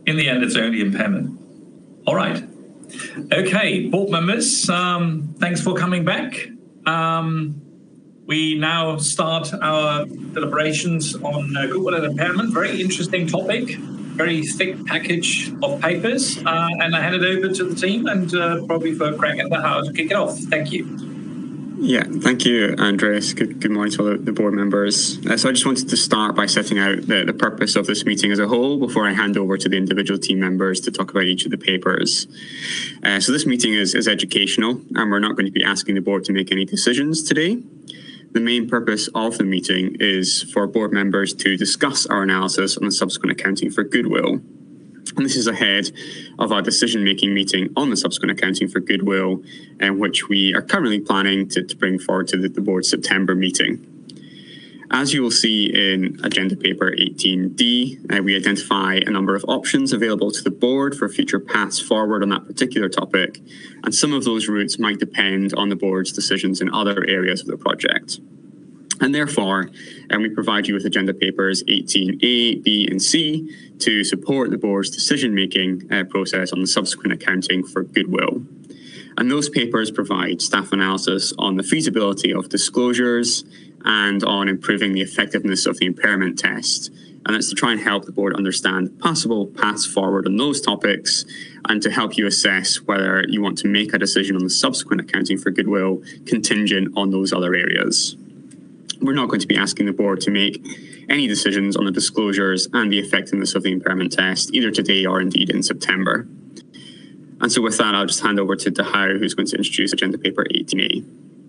In the end, it's only impairment. All right. Okay, board members, thanks for coming back. We now start our deliberations on goodwill and impairment. Very interesting topic, very thick package of papers. And I hand it over to the team and probably for Craig and How to kick it off. Thank you. Yeah, thank you, Andreas. Good morning to all the board members. So I just wanted to start by setting out the purpose of this meeting as a whole before I hand over to the individual team members to talk about each of the papers. So this meeting is educational, and we're not going to be asking the board to make any decisions today. The main purpose of the meeting is for board members to discuss our analysis on the subsequent accounting for goodwill. And this is ahead of our decision-making meeting on the subsequent accounting for goodwill, which we are currently planning to bring forward to the board's September meeting. As you will see in Agenda Paper 18D, we identify a number of options available to the board for future paths forward on that particular topic, and some of those routes might depend on the board's decisions in other areas of the project. And therefore, we provide you with Agenda Papers 18A, B, and C to support the board's decision-making process on the subsequent accounting for goodwill. And those papers provide staff analysis on the feasibility of disclosures and on improving the effectiveness of the impairment test. And that's to try and help the board understand possible paths forward on those topics and to help you assess whether you want to make a decision on the subsequent accounting for goodwill contingent on those other areas. We're not going to be asking the board to make any decisions on the disclosures and the effectiveness of the impairment test, either today or indeed in September. And so with that, I'll just hand over to Dahao, who's going to introduce Agenda Paper 18A.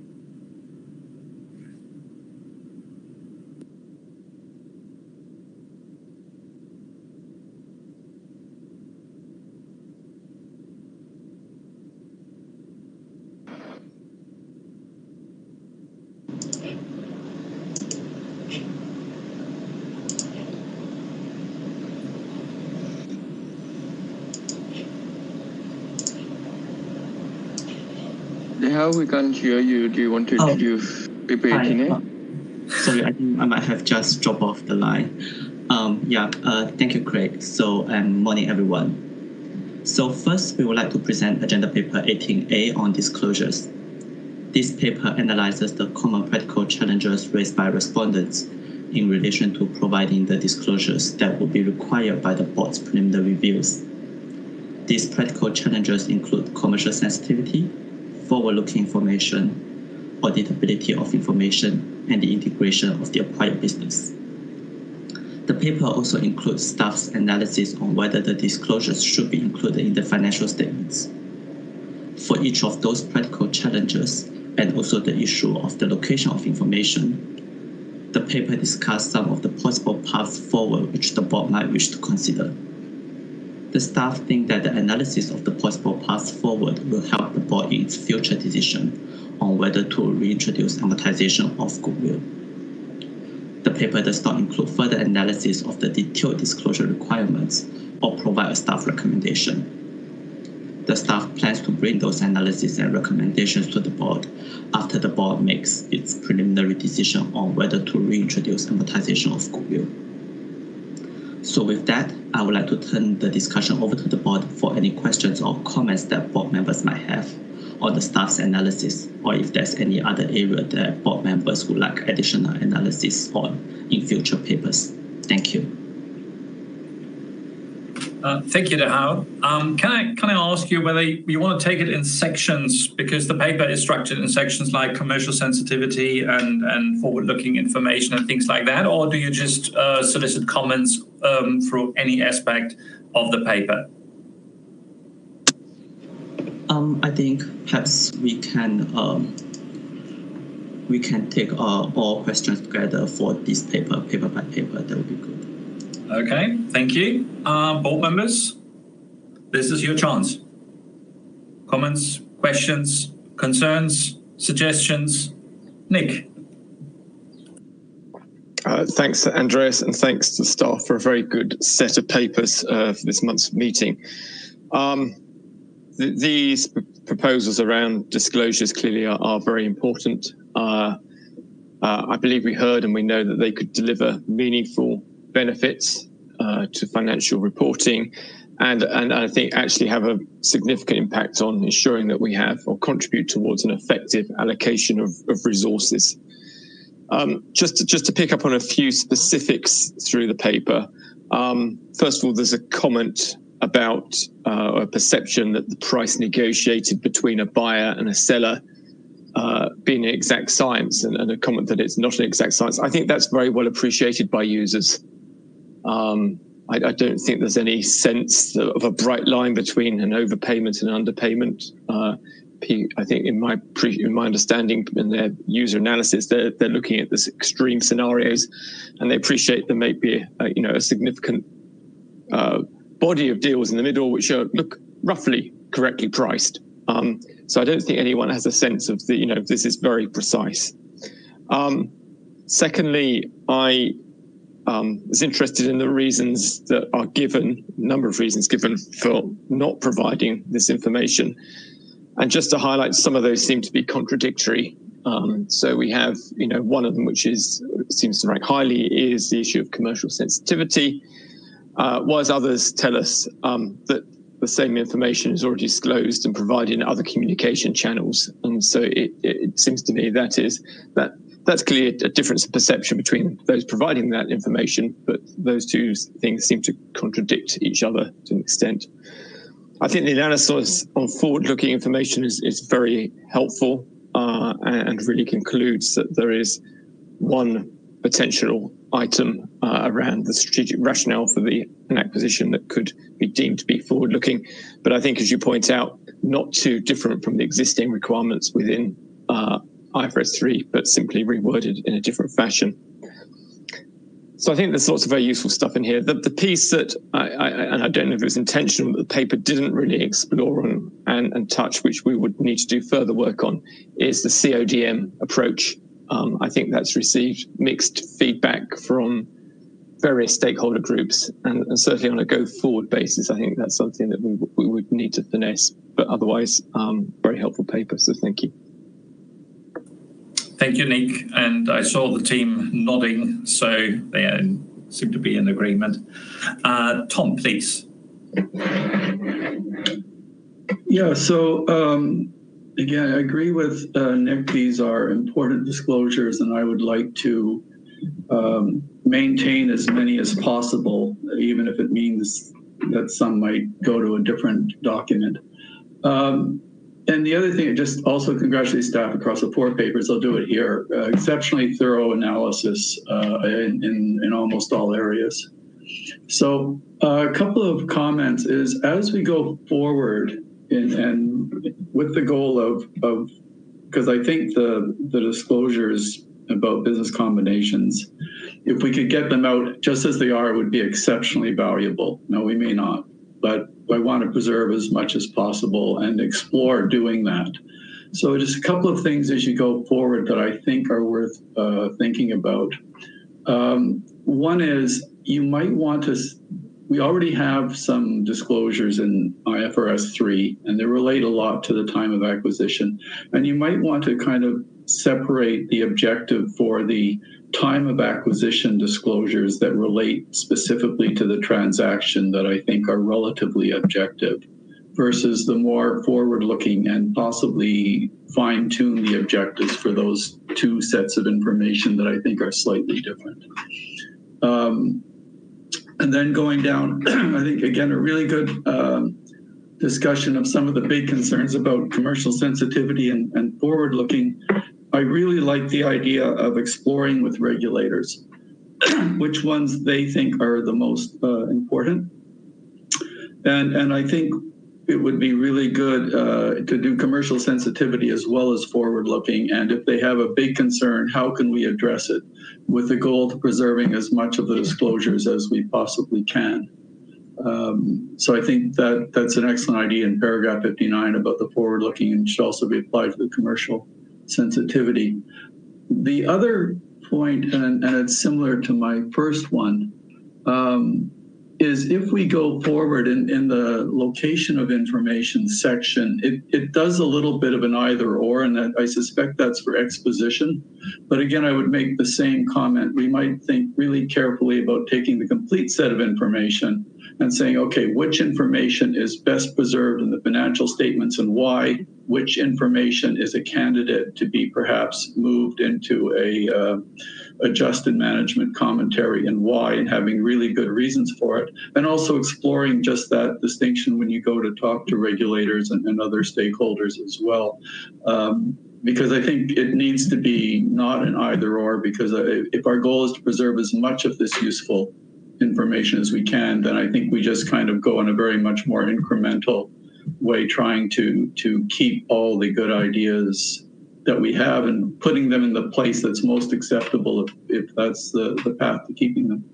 How we can't hear you? Do you want to introduce Paper 18A? Sorry, I think I might have just dropped off the line. Thank you, Craig. So, morning, everyone. So first, we would like to present Agenda Paper 18A on disclosures. This paper analyzes the common practical challenges raised by respondents in relation to providing the disclosures that would be required by the board's preliminary reviews. These practical challenges include commercial sensitivity, forward-looking information, auditability of information, and the integration of the acquired business. The paper also includes staff's analysis on whether the disclosures should be included in the financial statements. For each of those practical challenges, and also the issue of the location of information, the paper discussed some of the possible paths forward which the board might wish to consider. The staff think that the analysis of the possible paths forward will help the board in its future decision on whether to reintroduce amortization of goodwill. The paper does not include further analysis of the detailed disclosure requirements or provide a staff recommendation. The staff plans to bring those analyses and recommendations to the board after the board makes its preliminary decision on whether to reintroduce amortization of goodwill. So with that, I would like to turn the discussion over to the board for any questions or comments that board members might have on the staff's analysis, or if there's any other area that board members would like additional analysis on in future papers. Thank you. Thank you, Dahao. Can I ask you whether you want to take it in sections, because the paper is structured in sections like commercial sensitivity and forward-looking information and things like that, or do you just solicit comments through any aspect of the paper? I think perhaps we can take all questions together for this paper by paper. That would be good. Okay, thank you. Board members, this is your chance. Comments, questions, concerns, suggestions? Nick. Thanks, Andreas, and thanks to the staff for a very good set of papers for this month's meeting. These proposals around disclosures clearly are very important. I believe we heard and we know that they could deliver meaningful benefits to financial reporting and I think actually have a significant impact on ensuring that we have or contribute towards an effective allocation of resources. Just to pick up on a few specifics through the paper. First of all, there's a comment about a perception that the price negotiated between a buyer and a seller being an exact science, and a comment that it's not an exact science. I think that's very well appreciated by users. I don't think there's any sense of a bright line between an overpayment and an underpayment. I think in my understanding in their user analysis, they're looking at this extreme scenarios, and they appreciate there may be a significant body of deals in the middle which are roughly correctly priced. So I don't think anyone has a sense of this is very precise. Secondly, I was interested in the reasons that are given, number of reasons given for not providing this information. And just to highlight, some of those seem to be contradictory. So we have, one of them which seems to rank highly is the issue of commercial sensitivity, whereas others tell us that the same information is already disclosed and provided in other communication channels. And so it seems to me that's clearly a difference of perception between those providing that information, but those two things seem to contradict each other to an extent. I think the analysis on forward-looking information is very helpful and really concludes that there is one potential item around the strategic rationale for an acquisition that could be deemed to be forward-looking. But I think, as you point out, not too different from the existing requirements within IFRS 3, but simply reworded in a different fashion. So I think there's lots of very useful stuff in here. The piece that, and I don't know if it was intentional, but the paper didn't really explore and touch, which we would need to do further work on, is the CODM approach. I think that's received mixed feedback from various stakeholder groups, and certainly on a go-forward basis, I think that's something that we would need to finesse. But otherwise, very helpful paper, so thank you. Thank you, Nick. And I saw the team nodding, so they seem to be in agreement. Tom, please. Yeah, so again, I agree with Nick. These are important disclosures, and I would like to maintain as many as possible, even if it means that some might go to a different document. And the other thing, just also congratulate staff across the 4 papers. I'll do it here. Exceptionally thorough analysis in almost all areas. So a couple of comments is, as we go forward and with the goal of because I think the disclosures about business combinations, if we could get them out just as they are, would be exceptionally valuable. No, we may not, but I want to preserve as much as possible and explore doing that. So just a couple of things as you go forward that I think are worth thinking about. One is you might want to, we already have some disclosures in IFRS 3, and they relate a lot to the time of acquisition. And you might want to kind of separate the objective for the time of acquisition disclosures that relate specifically to the transaction that I think are relatively objective versus the more forward-looking and possibly fine-tune the objectives for those 2 sets of information that I think are slightly different. And then going down, I think, again, a really good discussion of some of the big concerns about commercial sensitivity and forward-looking. I really like the idea of exploring with regulators which ones they think are the most important. And I think it would be really good to do commercial sensitivity as well as forward-looking. And if they have a big concern, how can we address it with the goal of preserving as much of the disclosures as we possibly can? So I think that that's an excellent idea in paragraph 59 about the forward-looking, and should also be applied to the commercial sensitivity. The other point, and it's similar to my first one, is if we go forward in the location of information section, it does a little bit of an either or, and that I suspect that's for exposition. But again, I would make the same comment. We might think really carefully about taking the complete set of information and saying, okay, which information is best preserved in the financial statements and why, which information is a candidate to be perhaps moved into a adjusted management commentary and why, and having really good reasons for it. And also exploring just that distinction when you go to talk to regulators and other stakeholders as well. Because I think it needs to be not an either or, because if our goal is to preserve as much of this useful information as we can, then I think we just kind of go in a very much more incremental way, trying to keep all the good ideas that we have and putting them in the place that's most acceptable if that's the path to keeping them.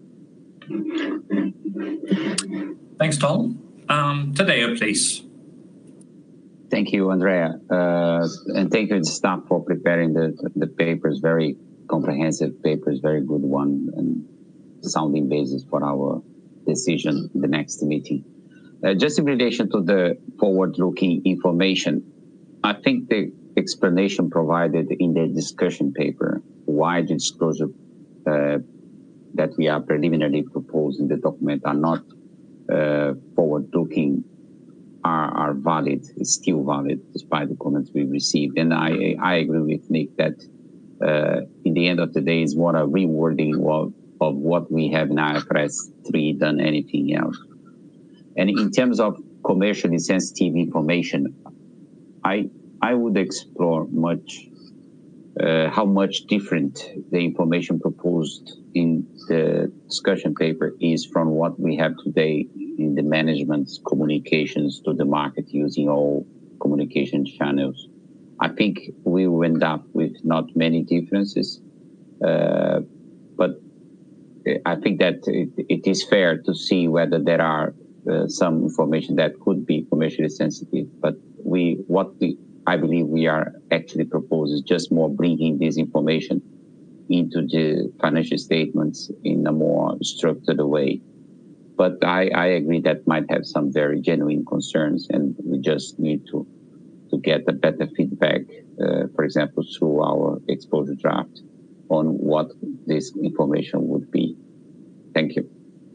Thanks, Tom. Tadeo, please. Thank you, Andrea. And thank you to the staff for preparing the papers, very comprehensive papers, very good one, and sounding basis for our decision in the next meeting. Just in relation to the forward-looking information, I think the explanation provided in the discussion paper, why the disclosure that we are preliminarily proposing the document are not forward-looking are valid, is still valid despite the comments we received. And I agree with Nick that in the end of the day, it's more a rewording of what we have in IFRS 3 than anything else. And in terms of commercially sensitive information, I would explore how much different the information proposed in the discussion paper is from what we have today in the management's communications to the market using all communication channels. I think we will end up with not many differences, but I think that it is fair to see whether there are some information that could be commercially sensitive, but I believe we are actually proposing just more bringing this information into the financial statements in a more structured way. But I agree that might have some very genuine concerns, and we just need to get a better feedback, for example, through our exposure draft on what this information would be. Thank you.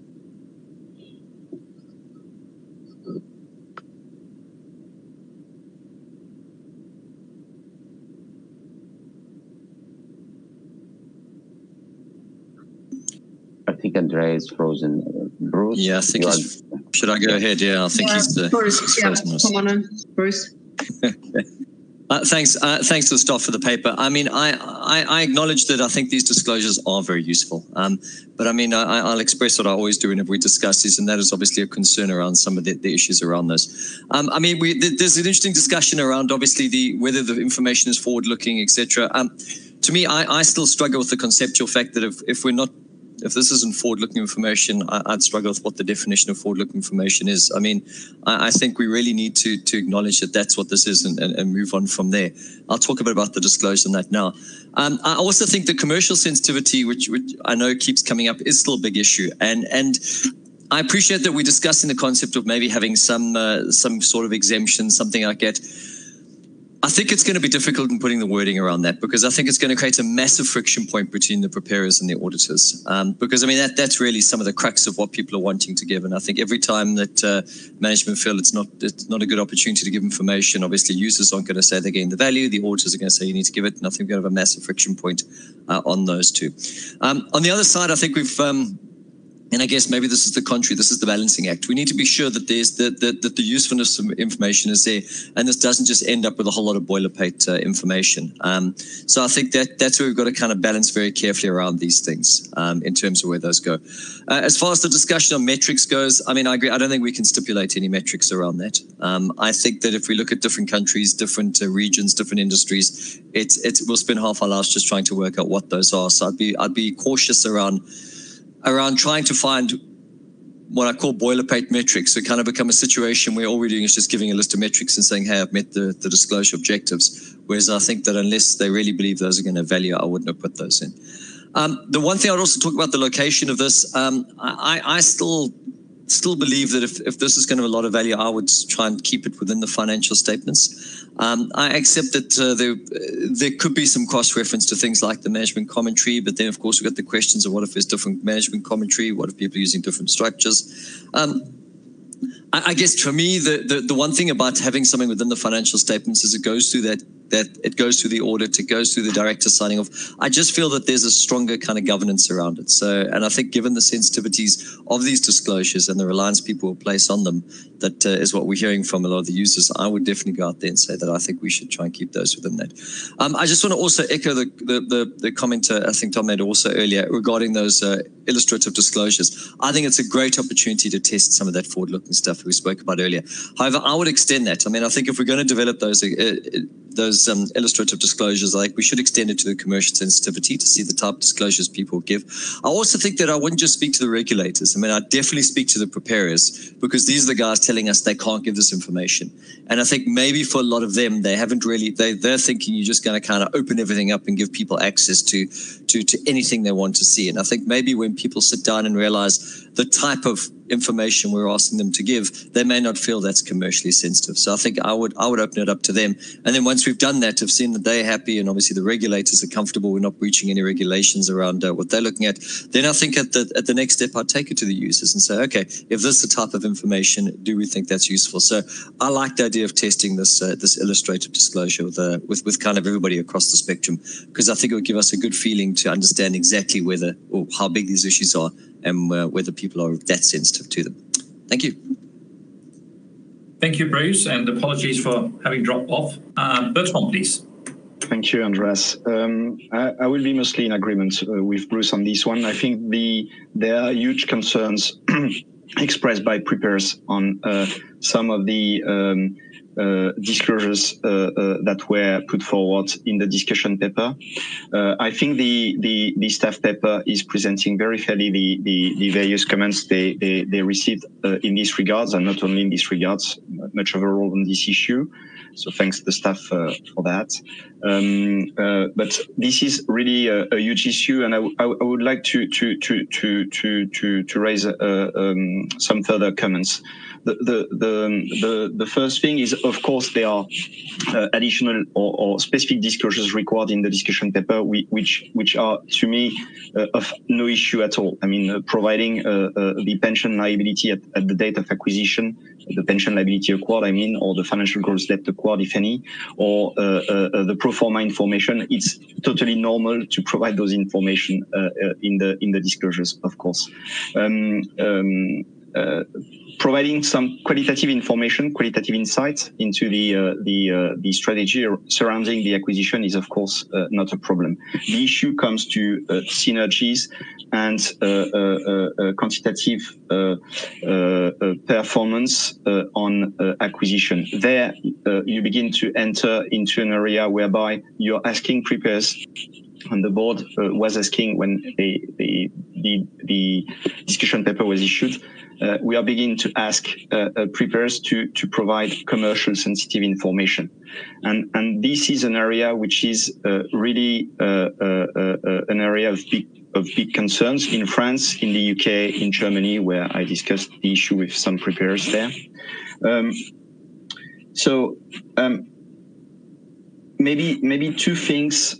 I think Andrea is frozen. Bruce? Yeah, I think should I go ahead? Yeah, I think he's Bruce, come on in, Bruce. Thanks to the staff for the paper. I mean, I acknowledge that I think these disclosures are very useful. But I mean, I'll express what I always do whenever we discuss these, and that is obviously a concern around some of the issues around this. I mean, there's an interesting discussion around obviously whether the information is forward-looking, etc. To me, I still struggle with the conceptual fact that if this isn't forward-looking information, I'd struggle with what the definition of forward-looking information is. I mean, I think we really need to acknowledge that that's what this is and move on from there. I'll talk a bit about the disclosure on that now. I also think the commercial sensitivity, which I know keeps coming up, is still a big issue. And I appreciate that we're discussing the concept of maybe having some sort of exemption, something like that. I think it's going to be difficult in putting the wording around that, because I think it's going to create a massive friction point between the preparers and the auditors. Because, I mean, that's really some of the crux of what people are wanting to give. And I think every time that management feel it's not a good opportunity to give information, obviously users aren't going to say they're getting the value. The auditors are going to say you need to give it. And I think we're going to have a massive friction point on those two. On the other side, I think we've... and I guess maybe this is the contrary, this is the balancing act. We need to be sure that there's that the usefulness of information is there, and this doesn't just end up with a whole lot of boilerplate information. So I think that's where we've got to kind of balance very carefully around these things in terms of where those go. As far as the discussion on metrics goes, I mean, I agree. I don't think we can stipulate any metrics around that. I think that if we look at different countries, different regions, different industries, we'll spend half our lives just trying to work out what those are. So I'd be cautious around trying to find what I call boilerplate metrics. So kind of become a situation where all we're doing is just giving a list of metrics and saying, hey, I've met the disclosure objectives. Whereas I think that unless they really believe those are going to have value, I wouldn't have put those in. The one thing I'd also talk about the location of this, I still still believe that if this is going to have a lot of value, I would try and keep it within the financial statements. I accept that there could be some cross-reference to things like the management commentary, but then, of course, we've got the questions of what if there's different management commentary, what if people are using different structures. I guess for me, the one thing about having something within the financial statements is it goes through that it goes through the audit, it goes through the director signing off. I just feel that there's a stronger kind of governance around it. So, and I think given the sensitivities of these disclosures and the reliance people will place on them, that is what we're hearing from a lot of the users. I would definitely go out there and say that I think we should try and keep those within that. I just want to also echo the comment I think Tom made also earlier regarding those illustrative disclosures. I think it's a great opportunity to test some of that forward-looking stuff we spoke about earlier. However, I would extend that. I mean, I think if we're going to develop those illustrative disclosures, we should extend it to the commercial sensitivity to see the type of disclosures people give. I also think that I wouldn't just speak to the regulators. I mean, I'd definitely speak to the preparers, because these are the guys telling us they can't give this information. And I think maybe for a lot of them, they haven't really, they're thinking you're just going to kind of open everything up and give people access to anything they want to see. And I think maybe when people sit down and realize the type of information we're asking them to give, they may not feel that's commercially sensitive. So I think I would open it up to them. And then once we've done that, have seen that they're happy and obviously the regulators are comfortable, we're not breaching any regulations around what they're looking at, then I think at the next step, I'd take it to the users and say, okay, if this is the type of information, do we think that's useful? So I like the idea of testing this illustrative disclosure with kind of everybody across the spectrum, because I think it would give us a good feeling to understand exactly whether or how big these issues are and whether people are that sensitive to them. Thank you. Thank you, Bruce, and apologies for having dropped off. Bertrand, please. Thank you, Andreas. I will be mostly in agreement with Bruce on this one. I think there are huge concerns expressed by preparers on some of the disclosures that were put forward in the discussion paper. I think the staff paper is presenting very fairly the various comments they received in this regards, and not only in this regards, much of a role on this issue. So thanks to the staff for that. But this is really a huge issue, and I would like to raise some further comments. The first thing is, of course, there are additional or specific disclosures required in the discussion paper, which are, to me, of no issue at all. I mean, providing the pension liability at the date of acquisition, the pension liability acquired, I mean, or the financial gross debt acquired, if any, or the pro forma information. It's totally normal to provide those information in the disclosures, of course. Providing some qualitative information, qualitative insights into the strategy surrounding the acquisition is, of course, not a problem. The issue comes to synergies and quantitative performance on acquisition. There, you begin to enter into an area whereby you're asking preparers, and the board was asking when the discussion paper was issued. We are beginning to ask preparers to provide commercial sensitive information, and this is an area which is really an area of big concerns in France, in the UK, in Germany, where I discussed the issue with some preparers there. Maybe two things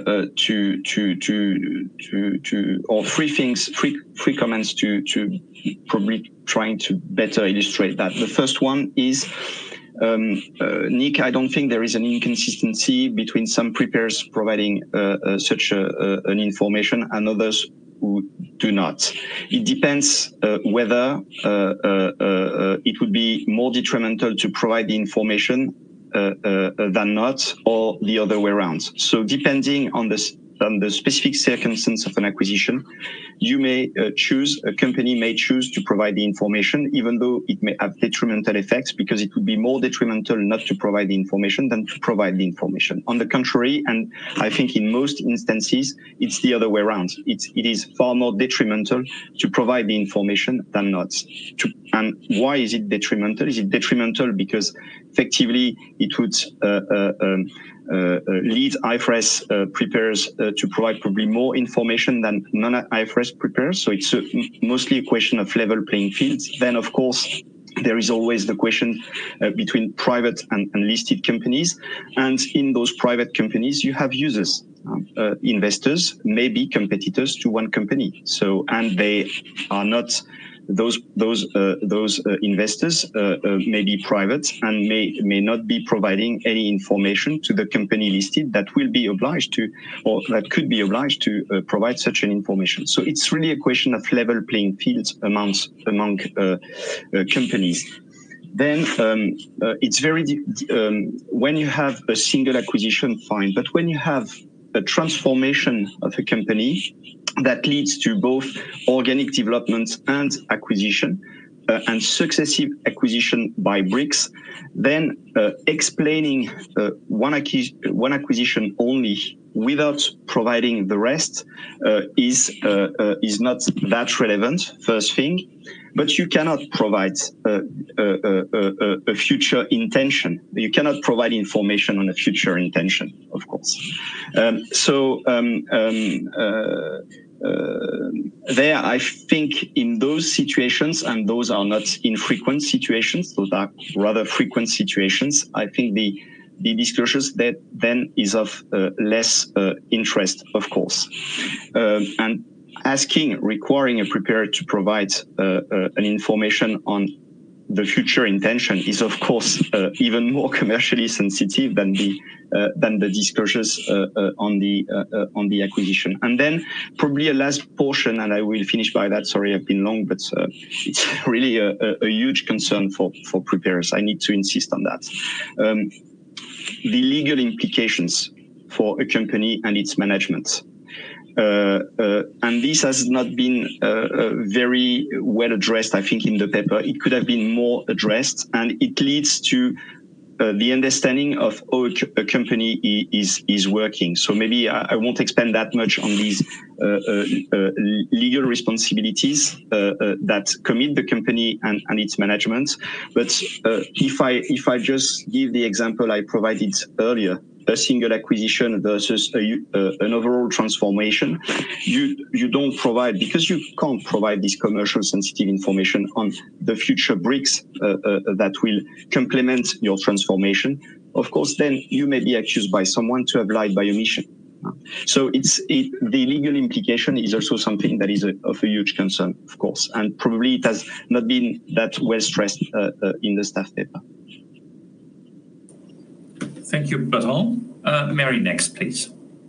or three comments to probably trying to better illustrate that. The first one is, Nick, I don't think there is an inconsistency between some preparers providing such an information and others who do not. It depends whether it would be more detrimental to provide the information than not, or the other way around. So depending on the specific circumstance of an acquisition, you may a company may choose to provide the information, even though it may have detrimental effects, because it would be more detrimental not to provide the information than to provide the information. On the contrary, and I think in most instances, it's the other way around. It is far more detrimental to provide the information than not. And why is it detrimental? Is it detrimental because effectively it would lead IFRS preparers to provide probably more information than non-IFRS preparers. So it's mostly a question of level playing fields. Then, of course, there is always the question between private and listed companies. And in those private companies, you have users. Investors may be competitors to one company. So, and they are not, those investors may be private and may not be providing any information to the company listed that will be obliged to, or that could be obliged to provide such an information. So it's really a question of level playing fields among companies. Then it's very, when you have a single acquisition, fine. But when you have a transformation of a company that leads to both organic development and acquisition, and successive acquisition by bricks, then explaining one acquisition only without providing the rest is not that relevant, first thing. But you cannot provide a future intention. You cannot provide information on a future intention, of course. There, I think in those situations, and those are not infrequent situations, those are rather frequent situations, I think the disclosures that then is of less interest, of course. And requiring a preparer to provide an information on the future intention is, of course, even more commercially sensitive than the disclosures on the acquisition. And then probably a last portion, and I will finish by that. Sorry, I've been long, but it's really a huge concern for preparers. I need to insist on that. The legal implications for a company and its management. And this has not been very well addressed, I think, in the paper. It could have been more addressed, and it leads to the understanding of how a company is working. So maybe I won't expand that much on these legal responsibilities that commit the company and its management. But if I just give the example I provided earlier, a single acquisition versus an overall transformation, you don't provide, because you can't provide this commercial sensitive information on the future bricks that will complement your transformation. Of course, then you may be accused by someone to have lied by omission. So the legal implication is also something that is of a huge concern, of course, and probably it has not been that well stressed in the staff paper. Thank you, Bertrand. Mary, next, please.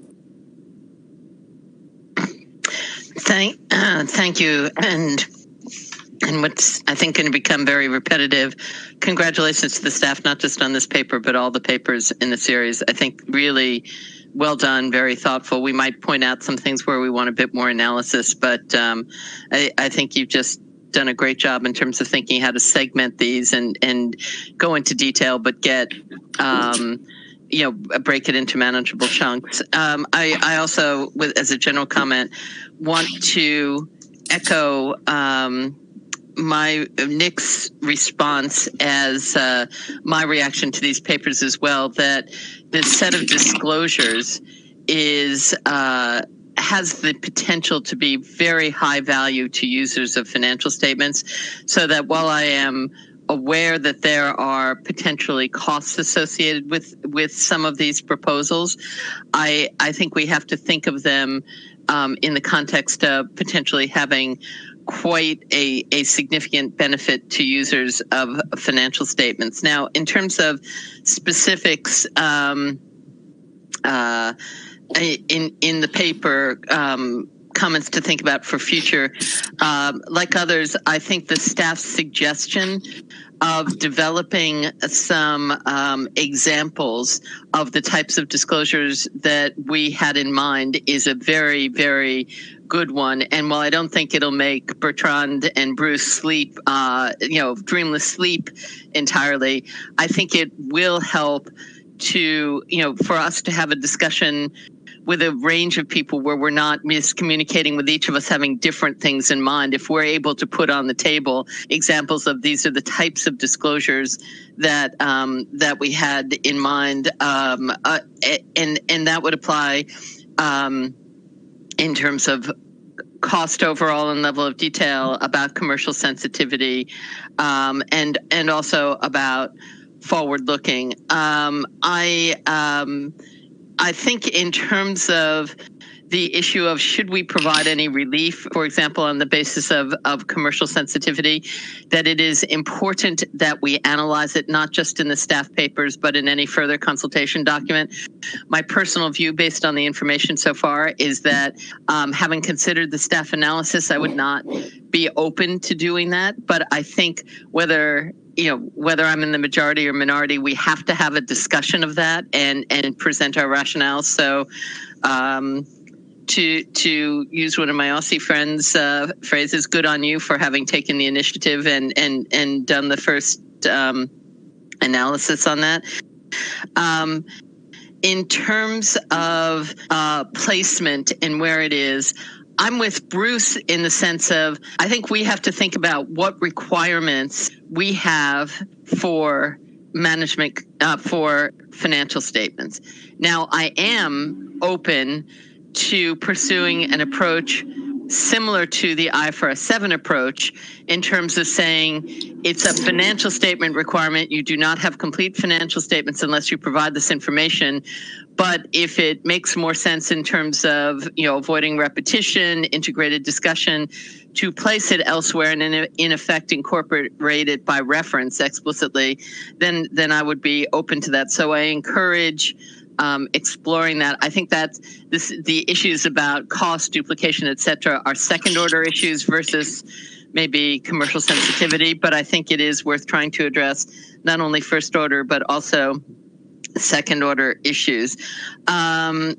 Thank you. And what's, I think, going to become very repetitive, congratulations to the staff, not just on this paper, but all the papers in the series. I think really well done, very thoughtful. We might point out some things where we want a bit more analysis, but I think you've just done a great job in terms of thinking how to segment these and go into detail, but get break it into manageable chunks. I also, as a general comment, want to echo Nick's response as my reaction to these papers as well, that this set of disclosures has the potential to be very high value to users of financial statements, so that while I am aware that there are potentially costs associated with some of these proposals, I think we have to think of them in the context of potentially having quite a significant benefit to users of financial statements. Now, in terms of specifics, in the paper, comments to think about for future. Like others, I think the staff's suggestion of developing some examples of the types of disclosures that we had in mind is a very, very good one. And while I don't think it'll make Bertrand and Bruce sleep, dreamless sleep entirely, I think it will help to, for us to have a discussion a range of people where we're not miscommunicating with each of us having different things in mind. If we're able to put on the table examples of these are the types of disclosures that that we had in mind, and that would apply in terms of cost overall and level of detail, about commercial sensitivity, and also about forward looking. I think in terms of the issue of should we provide any relief, for example, on the basis of commercial sensitivity, that it is important that we analyze it not just in the staff papers, but in any further consultation document. My personal view based on the information so far is that having considered the staff analysis, I would not be open to doing that. But I think whether I'm in the majority or minority, we have to have a discussion of that and present our rationale. So to use one of my Aussie friends' phrases, good on you for having taken the initiative and done the first analysis on that. In terms of placement and where it is, I'm with Bruce in the sense of I think we have to think about what requirements we have for management for financial statements. Now, I am open to pursuing an approach similar to the IFRS 7 approach in terms of saying it's a financial statement requirement. You do not have complete financial statements unless you provide this information. But if it makes more sense in terms of avoiding repetition, integrated discussion, to place it elsewhere and in effect incorporate it by reference explicitly, then I would be open to that. So I encourage exploring that. I think that the issues about cost, duplication, et cetera, are second order issues versus maybe commercial sensitivity. But I think it is worth trying to address not only first order, but also second order issues. And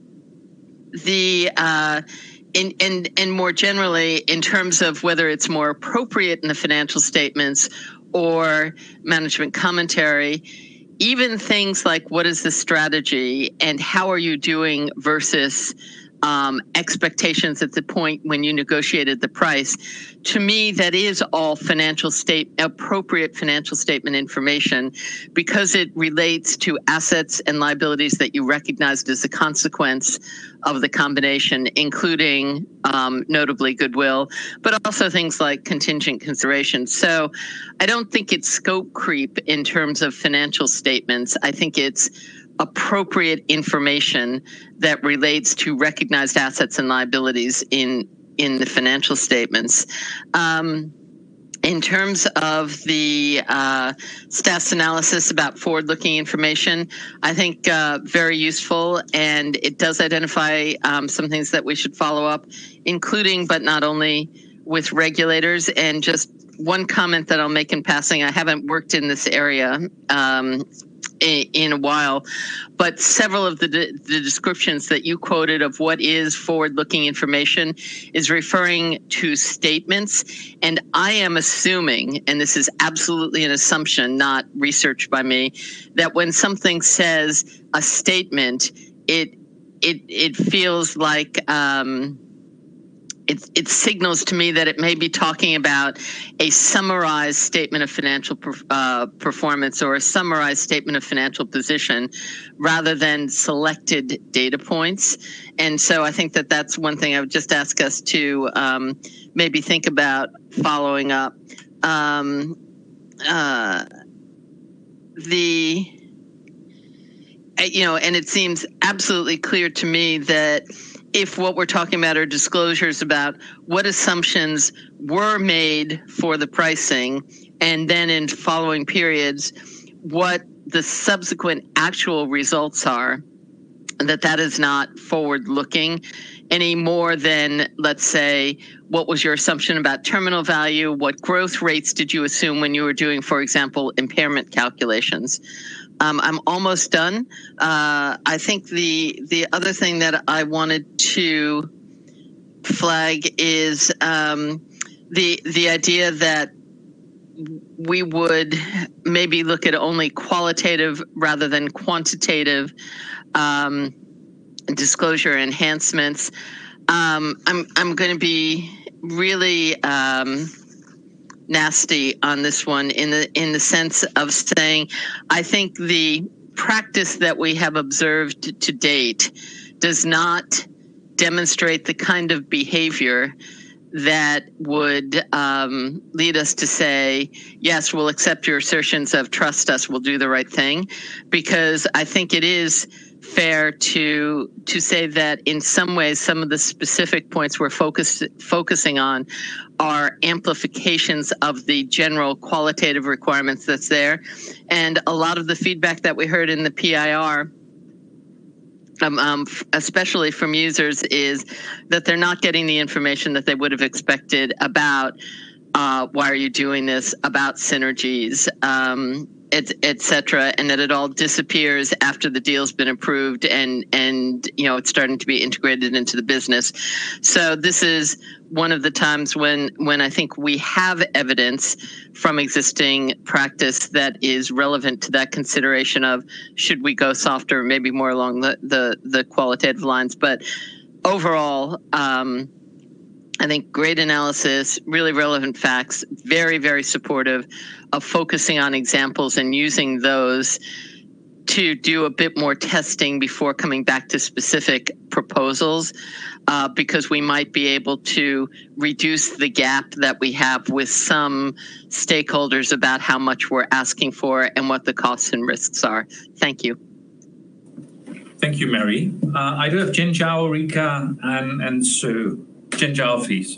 more generally, in terms of whether it's more appropriate in the financial statements or management commentary, even things like what is the strategy and how are you doing versus expectations at the point when you negotiated the price. To me, that is all appropriate financial statement information because it relates to assets and liabilities that you recognized as a consequence of the combination, including notably goodwill, but also things like contingent considerations. So I don't think it's scope creep in terms of financial statements. I think it's appropriate information that relates to recognized assets and liabilities in the financial statements. In terms of the stats analysis about forward-looking information, I think very useful, and it does identify some things that we should follow up, including but not only with regulators. And just one comment that I'll make in passing, I haven't worked in this area in a while, but several of the descriptions that you quoted of what is forward-looking information is referring to statements. And I am assuming, and this is absolutely an assumption, not research by me, that when something says a statement, it feels like it signals to me that it may be talking about a summarized statement of financial performance or a summarized statement of financial position rather than selected data points. And so I think that that's one thing I would just ask us to maybe think about following up. And it seems absolutely clear to me that if what we're talking about are disclosures about what assumptions were made for the pricing, and then in following periods, what the subsequent actual results are, that is not forward-looking any more than, let's say, what was your assumption about terminal value? What growth rates did you assume when you were doing, for example, impairment calculations? I'm almost done. I think the other thing that I wanted to flag is the idea that we would maybe look at only qualitative rather than quantitative disclosure enhancements. I'm going to be really nasty on this one in the sense of saying I think the practice that we have observed to date does not demonstrate the kind of behavior that would lead us to say, yes, we'll accept your assertions of trust us, we'll do the right thing, because I think it is fair to say that in some ways, some of the specific points we're focusing on are amplifications of the general qualitative requirements that's there. And a lot of the feedback that we heard in the PIR, especially from users, is that they're not getting the information that they would have expected about why are you doing this, about synergies, et cetera, and that it all disappears after the deal's been approved and it's starting to be integrated into the business. So this is one of the times when I think we have evidence from existing practice that is relevant to that consideration of should we go softer, maybe more along the qualitative lines. But overall, I think great analysis, really relevant facts, very, very supportive of focusing on examples and using those to do a bit more testing before coming back to specific proposals, because we might be able to reduce the gap that we have with some stakeholders about how much we're asking for and what the costs and risks are. Thank you. Thank you, Mary. I do have Jin Zhao, Rika, and Sue. Jin Zhao, please.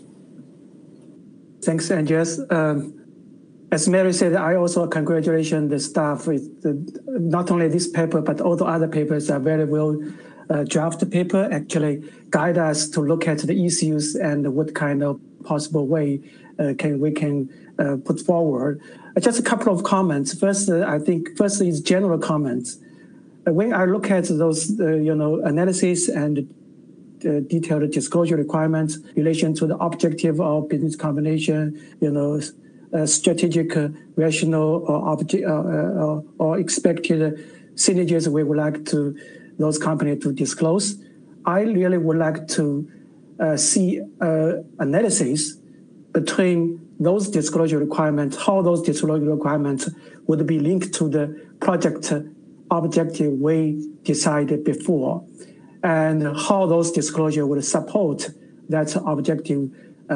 Thanks, Andreas. As Mary said, I also congratulate the staff with not only this paper, but all the other papers are very well drafted paper, actually guide us to look at the issues and what kind of possible way we can put forward. Just a couple of comments. First, I think first is general comments. When I look at those, analysis and detailed disclosure requirements in relation to the objective of business combination, strategic, rational, or expected synergies we would like to those companies to disclose. I really would like to see analysis between those disclosure requirements, how those disclosure requirements would be linked to the project objective we decided before, and how those disclosure would support that objective,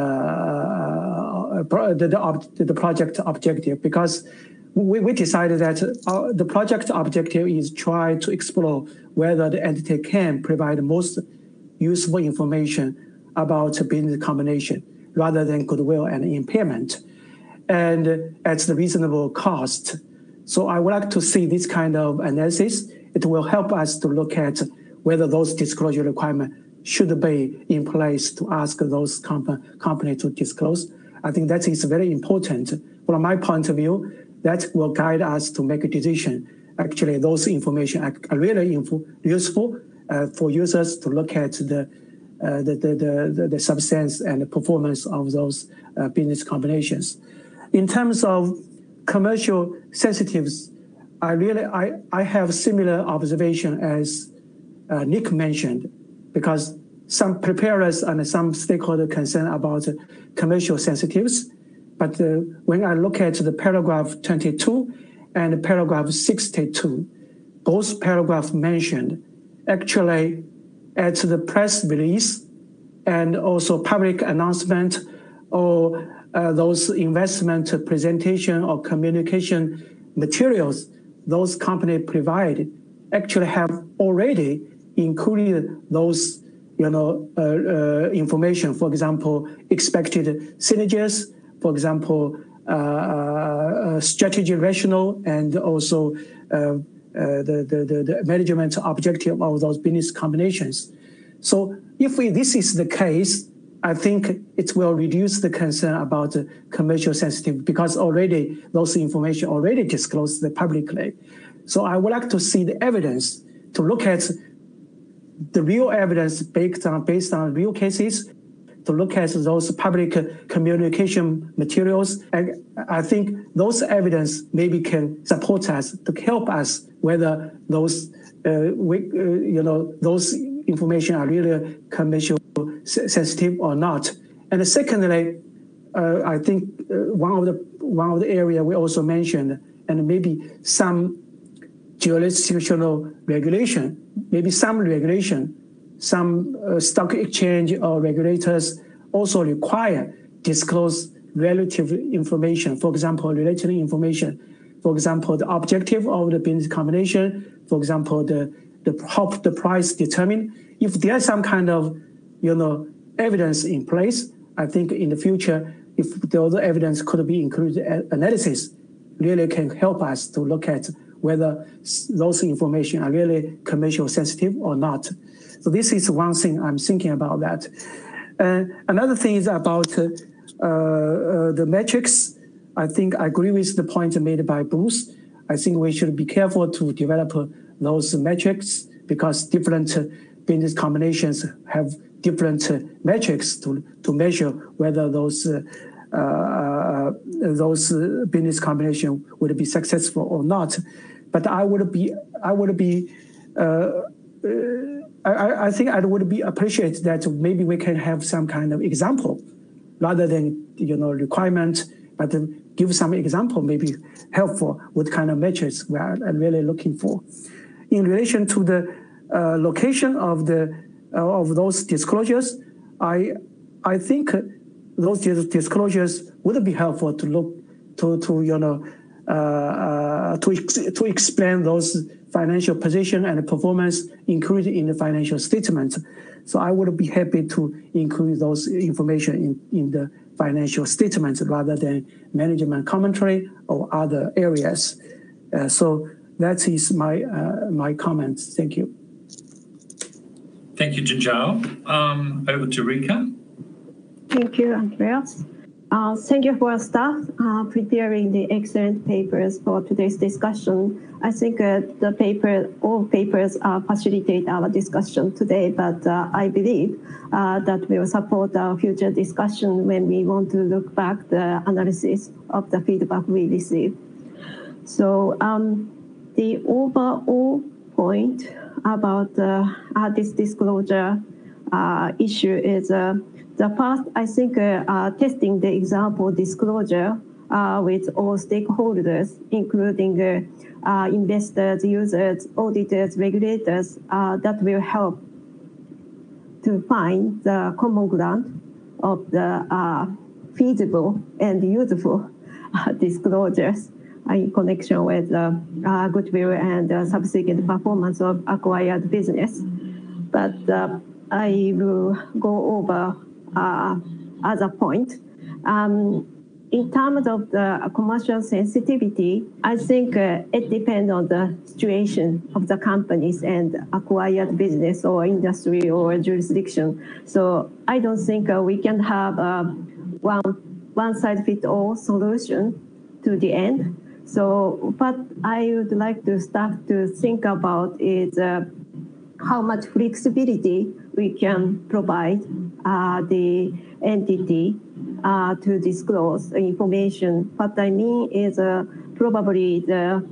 the project objective, because we decided that the project objective is try to explore whether the entity can provide most useful information about business combination rather than goodwill and impairment, and at the reasonable cost. So I would like to see this kind of analysis. It will help us to look at whether those disclosure requirements should be in place to ask those companies to disclose. I think that is very important. From my point of view, that will guide us to make a decision. Actually, those information are really useful for users to look at the substance and the performance of those business combinations. In terms of commercial sensitives, I have similar observation as Nick mentioned, because some preparers and some stakeholder concern about commercial sensitives. But when I look at the paragraph 22 and paragraph 62, both paragraphs mentioned actually at the press release and also public announcement or those investment presentation or communication materials those companies provide actually have already included those information. For example, expected synergies, for example, strategy rationale, and also the management objective of those business combinations. So if this is the case, I think it will reduce the concern about commercial sensitivity, because already those information already disclosed publicly. So I would like to see the evidence, to look at the real evidence based on real cases, to look at those public communication materials. And I think those evidence maybe can support us to help us whether those those information are really commercial sensitive or not. And secondly, I think one of the area we also mentioned, and maybe some jurisdictional regulation, some stock exchange or regulators also require disclose relative information. For example, related information. For example, the objective of the business combination. For example, how the price determined. If there's some kind of evidence in place, I think in the future, if the other evidence could be included, analysis really can help us to look at whether those information are really commercial sensitive or not. So this is one thing I'm thinking about that. Another thing is about the metrics. I think I agree with the point made by Bruce. I think we should be careful to develop those metrics because different business combinations have different metrics to measure whether those business combination would be successful or not. But I would be appreciate that maybe we can have some kind of example rather than requirement, but give some example maybe helpful what kind of metrics we are really looking for. In relation to the location of those disclosures, I think those disclosures would be helpful to look to explain those financial position and performance included in the financial statement. So I would be happy to include those information in the financial statements rather than management commentary or other areas. So that is my comments. Thank you. Thank you, Jinzhao. Over to Rika. Thank you, Andreas. Thank you for staff preparing the excellent papers for today's discussion. I think all papers facilitate our discussion today, but I believe that will support our future discussion when we want to look back the analysis of the feedback we receive. So the overall point about this disclosure issue is the first, I think, testing the example disclosure with all stakeholders, including investors, users, auditors, regulators, that will help to find the common ground of the feasible and useful disclosures in connection with goodwill and subsequent performance of acquired business. But I will go over other point. In terms of the commercial sensitivity, I think it depends on the situation of the companies and acquired business or industry or jurisdiction. So I don't think we can have one-size-fits-all solution to the end. So what I would like to start to think about is how much flexibility we can provide the entity to disclose information. What I mean is probably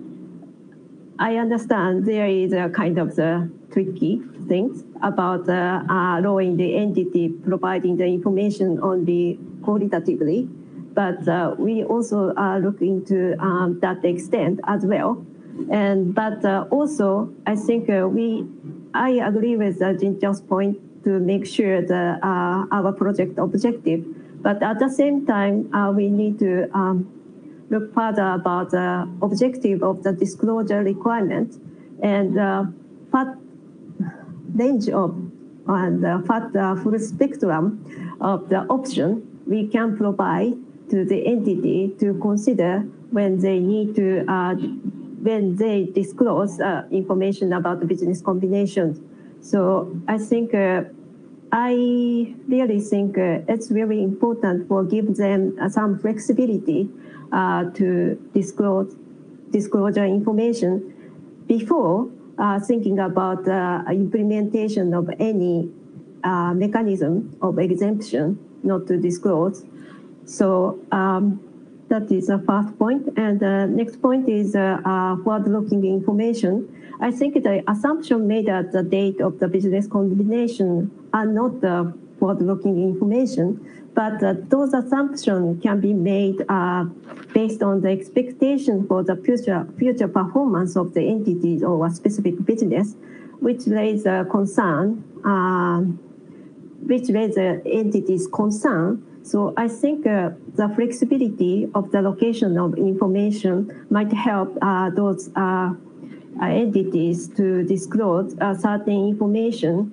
I understand there is a kind of the tricky things about allowing the entity providing the information only qualitatively, but we also are looking to that extent as well. But also, I think I agree with Jinzhao's point to make sure that our project objective. But at the same time, we need to look further about the objective of the disclosure requirement and what range of and what full spectrum of the option we can provide to the entity to consider when they need to when they disclose information about the business combinations. So I think I really think it's very important for give them some flexibility to disclose disclosure information before thinking about implementation of any mechanism of exemption not to disclose. So that is the first point. And the next point is forward-looking information. I think the assumption made at the date of the business combination are not the forward-looking information, but those assumptions can be made based on the expectation for the future performance of the entities or a specific business, which raise a concern, which raise the entity's concern. So I think the flexibility of the location of information might help those entities to disclose certain information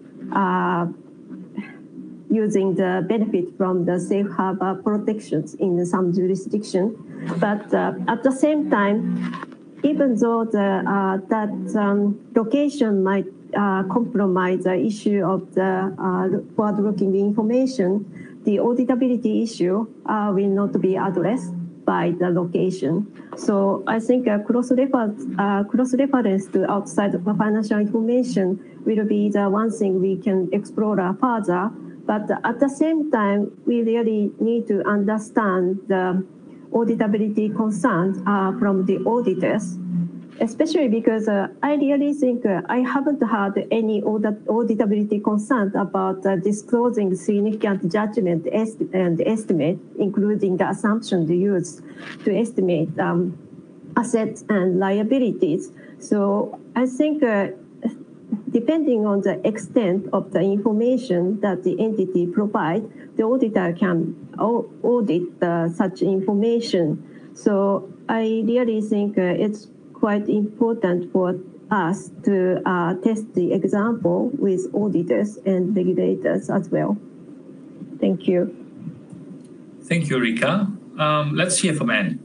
using the benefit from the safe harbor protections in some jurisdiction. But at the same time, even though that location might compromise the issue of the forward-looking information, the auditability issue will not be addressed by the location. So I think cross-reference to outside of financial information will be the one thing we can explore further. But at the same time, we really need to understand the auditability concerns from the auditors, especially because I really think I haven't had any auditability concerns about disclosing significant judgment and estimate, including the assumptions used to estimate assets and liabilities. So I think depending on the extent of the information that the entity provides, the auditor can audit such information. So I really think it's quite important for us to test the example with auditors and regulators as well. Thank you. Thank you, Rika. Let's hear from Anne.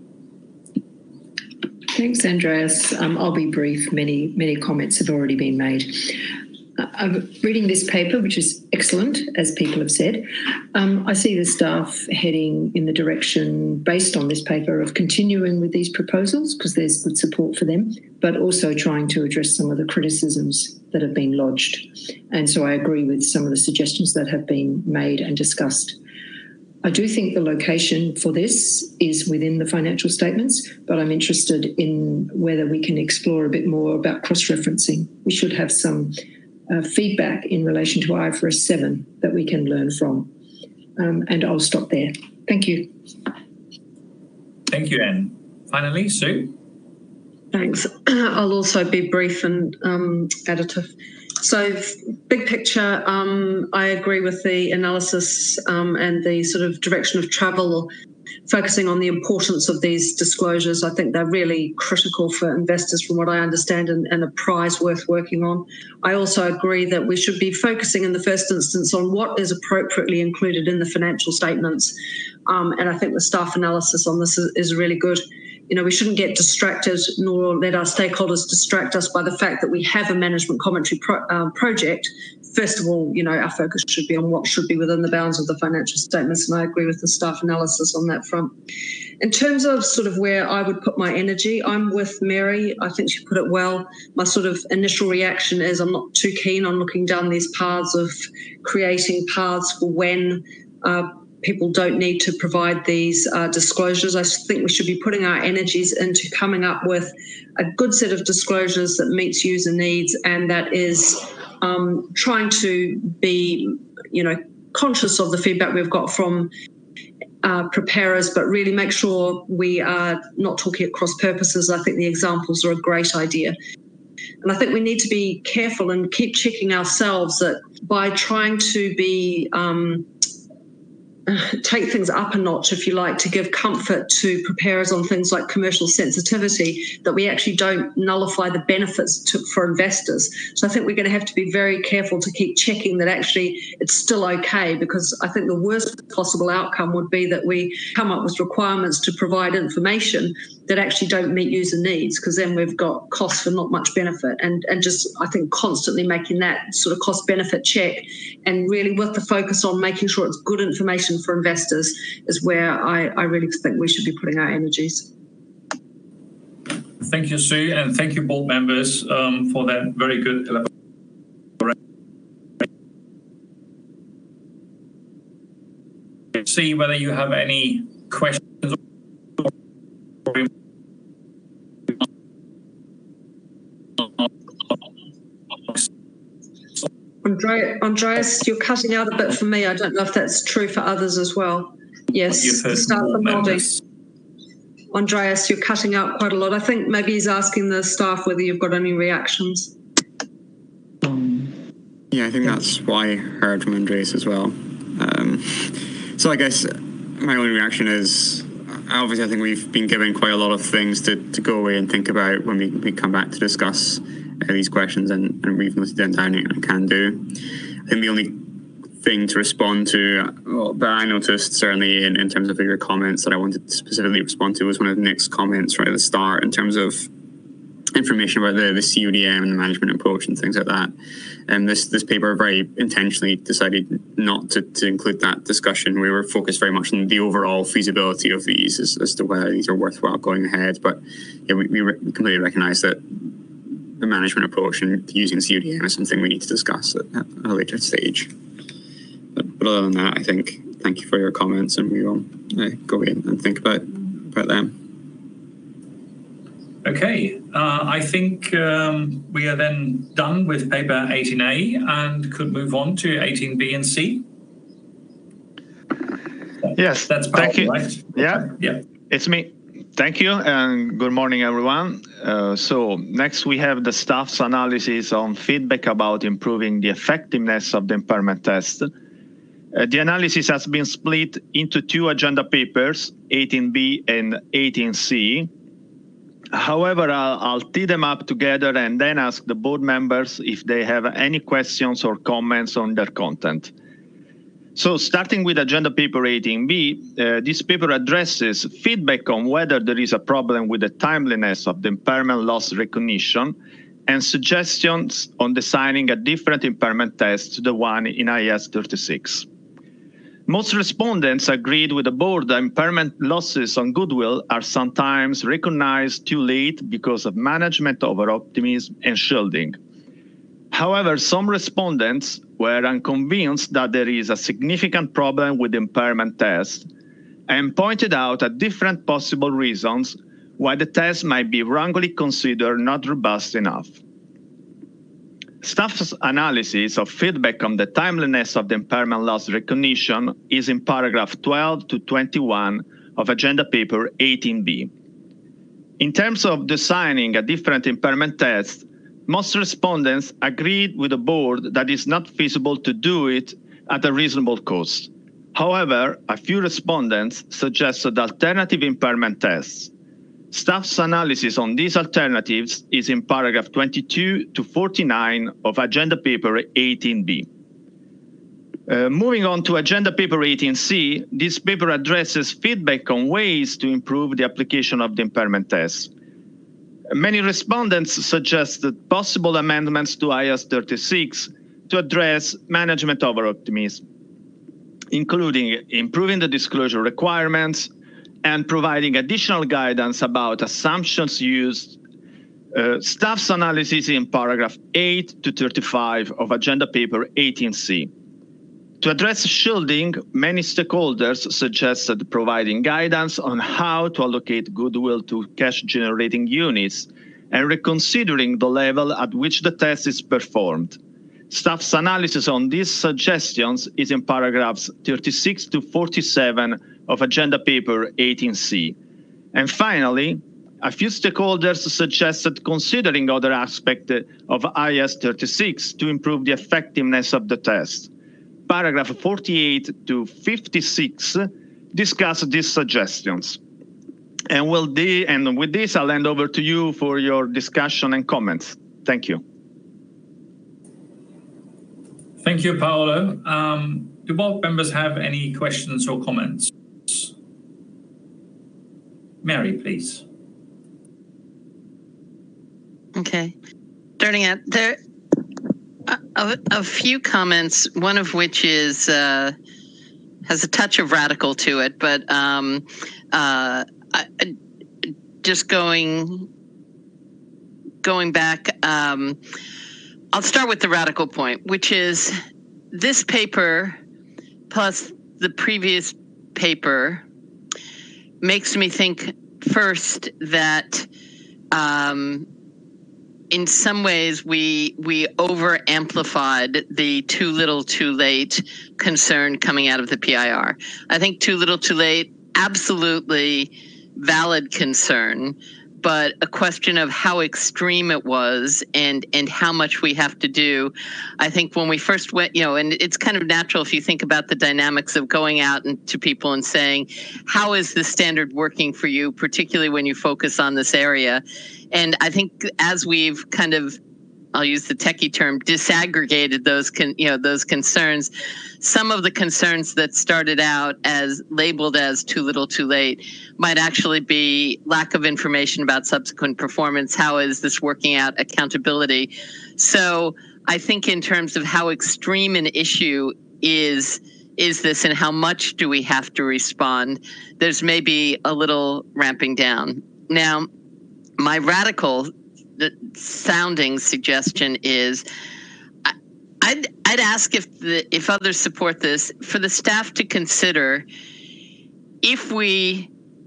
Thanks, Andreas. I'll be brief. Many comments have already been made. I'm reading this paper, which is excellent, as people have said. I see the staff heading in the direction, based on this paper, of continuing with these proposals because there's good support for them, but also trying to address some of the criticisms that have been lodged. And so I agree with some of the suggestions that have been made and discussed. I do think the location for this is within the financial statements, but I'm interested in whether we can explore a bit more about cross-referencing. We should have some feedback in relation to IFRS 7 that we can learn from. And I'll stop there. Thank you. Thank you, Anne. Finally, Sue. Thanks. I'll also be brief and additive. So big picture, I agree with the analysis and the sort of direction of travel, focusing on the importance of these disclosures. I think they're really critical for investors from what I understand and a prize worth working on. I also agree that we should be focusing in the first instance on what is appropriately included in the financial statements. And I think the staff analysis on this is really good. You know, we shouldn't get distracted nor let our stakeholders distract us by the fact that we have a management commentary project. First of all, you know, our focus should be on what should be within the bounds of the financial statements, and I agree with the staff analysis on that front. In terms of sort of where I would put my energy, I'm with Mary. I think she put it well. My sort of initial reaction is I'm not too keen on looking down these paths of creating paths for when people don't need to provide these disclosures. I think we should be putting our energies into coming up with a good set of disclosures that meets user needs and that is trying to be, you know, conscious of the feedback we've got from preparers, but really make sure we are not talking at cross purposes. I think the examples are a great idea. And I think we need to be careful and keep checking ourselves that by trying to be take things up a notch, if you like, to give comfort to preparers on things like commercial sensitivity, that we actually don't nullify the benefits for investors. So I think we're going to have to be very careful to keep checking that actually it's still okay, because I think the worst possible outcome would be that we come up with requirements to provide information that actually don't meet user needs, because then we've got costs for not much benefit. And just, I think, constantly making that sort of cost benefit check and really with the focus on making sure it's good information for investors is where I really think we should be putting our energies. Thank you, Sue, and thank you, board members, for that very good elaboration. See whether you have any questions. Andreas, you're cutting out a bit for me. I don't know if that's true for others as well. Yes, the staff are nodding. Andreas, you're cutting out quite a lot. I think maybe he's asking the staff whether you've got any reactions. Yeah, I think that's what I heard from Andreas as well. So I guess my only reaction is, obviously I think we've been given quite a lot of things to go away and think about when we come back to discuss these questions, and we've noted them down and can do. I think the only thing to respond to that I noticed certainly in terms of your comments that I wanted to specifically respond to was one of Nick's comments right at the start in terms of information about the CUDM and the management approach and things like that. And this paper very intentionally decided not to include that discussion. We were focused very much on the overall feasibility of these as to whether these are worthwhile going ahead. But yeah, we completely recognise that the management approach and using CUDM is something we need to discuss at a later stage. But other than that, I think thank you for your comments, and we will go in and think about them. Okay, I think we are then done with paper 18A and could move on to 18B and C. Yes, that's thank you. Right? Yeah, it's me. Thank you, and good morning, everyone. So next we have the staff's analysis on feedback about improving the effectiveness of the impairment test. The analysis has been split into two agenda papers, 18B and 18C. However, I'll tee them up together and then ask the board members if they have any questions or comments on their content. So starting with agenda paper 18B, this paper addresses feedback on whether there is a problem with the timeliness of the impairment loss recognition and suggestions on designing a different impairment test to the one in IAS 36. Most respondents agreed with the board that impairment losses on goodwill are sometimes recognized too late because of management over-optimism and shielding. However, some respondents were unconvinced that there is a significant problem with the impairment test and pointed out at different possible reasons why the test might be wrongly considered not robust enough. Staff's analysis of feedback on the timeliness of the impairment loss recognition is in paragraph 12 to 21 of agenda paper 18B. In terms of designing a different impairment test, most respondents agreed with the board that it's not feasible to do it at a reasonable cost. However, a few respondents suggested alternative impairment tests. Staff's analysis on these alternatives is in paragraph 22 to 49 of agenda paper 18B. Moving on to agenda paper 18C, this paper addresses feedback on ways to improve the application of the impairment test. Many respondents suggested possible amendments to IAS 36 to address management over-optimism, including improving the disclosure requirements and providing additional guidance about assumptions used. Staff's analysis in paragraph 8 to 35 of agenda paper 18C. To address shielding, many stakeholders suggested providing guidance on how to allocate goodwill to cash-generating units and reconsidering the level at which the test is performed. Staff's analysis on these suggestions is in paragraphs 36 to 47 of agenda paper 18C. And finally, a few stakeholders suggested considering other aspects of IAS 36 to improve the effectiveness of the test. Paragraph 48 to 56 discuss these suggestions. And with this, I'll hand over to you for your discussion and comments. Thank you. Thank you, Paolo. Do board members have any questions or comments? Mary, please. Okay. Starting out there, a few comments, one of which is has a touch of radical to it, but just going back, I'll start with the radical point, which is this paper plus the previous paper makes me think first that in some ways we over amplified the too little too late concern coming out of the PIR. I think too little too late, absolutely valid concern, but a question of how extreme it was and how much we have to do. I think when we first went, and it's kind of natural if you think about the dynamics of going out to people and saying, how is the standard working for you, particularly when you focus on this area? And I think as we've kind of, I'll use the techie term, disaggregated those concerns, some of the concerns that started out as labeled as too little too late might actually be lack of information about subsequent performance. How is this working out? Accountability. So I think in terms of how extreme an issue is this and how much do we have to respond, there's maybe a little ramping down. Now, my radical sounding suggestion is I'd ask if others support this, for the staff to consider if we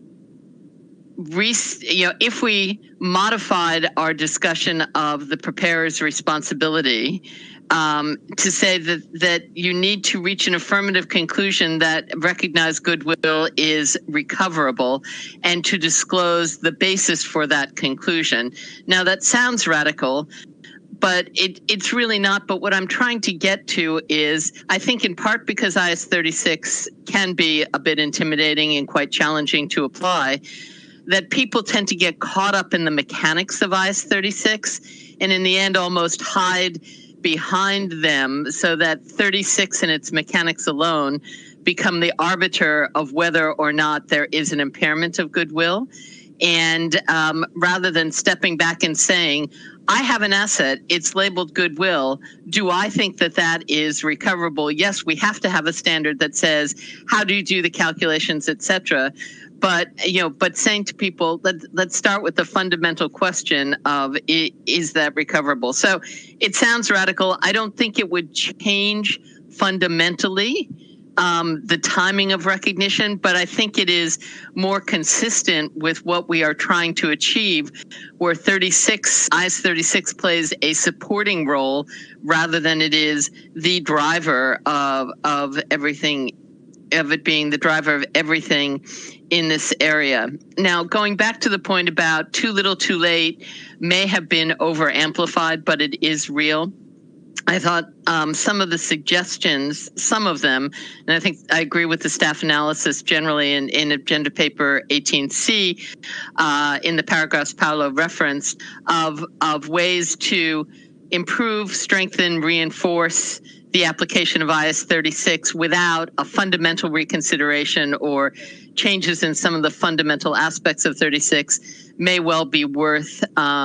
modified our discussion of the preparer's responsibility to say that you need to reach an affirmative conclusion that recognized goodwill is recoverable and to disclose the basis for that conclusion. Now that sounds radical, but it's really not. But what I'm trying to get to is, I think in part because IS-36 can be a bit intimidating and quite challenging to apply, that people tend to get caught up in the mechanics of IS-36 and in the end almost hide behind them, so that 36 and its mechanics alone become the arbiter of whether or not there is an impairment of goodwill. And rather than stepping back and saying, I have an asset, it's labeled goodwill. Do I think that that is recoverable? Yes, we have to have a standard that says, how do you do the calculations, et cetera. But, but saying to people, let's start with the fundamental question of, is that recoverable? So it sounds radical. I don't think it would change fundamentally the timing of recognition, but I think it is more consistent with what we are trying to achieve, where IS-36 plays a supporting role rather than it is the driver of everything, of it being the driver of everything in this area. Now, going back to the point about too little too late may have been over amplified, but it is real. I thought some of the suggestions, some of them, and I think I agree with the staff analysis generally in Agenda Paper 18C, in the paragraphs Paolo referenced, of ways to improve, strengthen, reinforce the application of IS-36 without a fundamental reconsideration or changes in some of the fundamental aspects of 36 may well be worth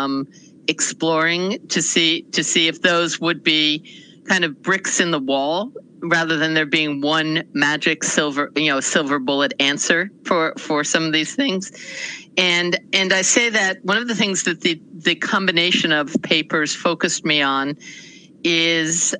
exploring to see if those would be kind of bricks in the wall rather than there being one magic silver bullet answer for some of these things. And I say that one of the things that the combination of papers focused me on is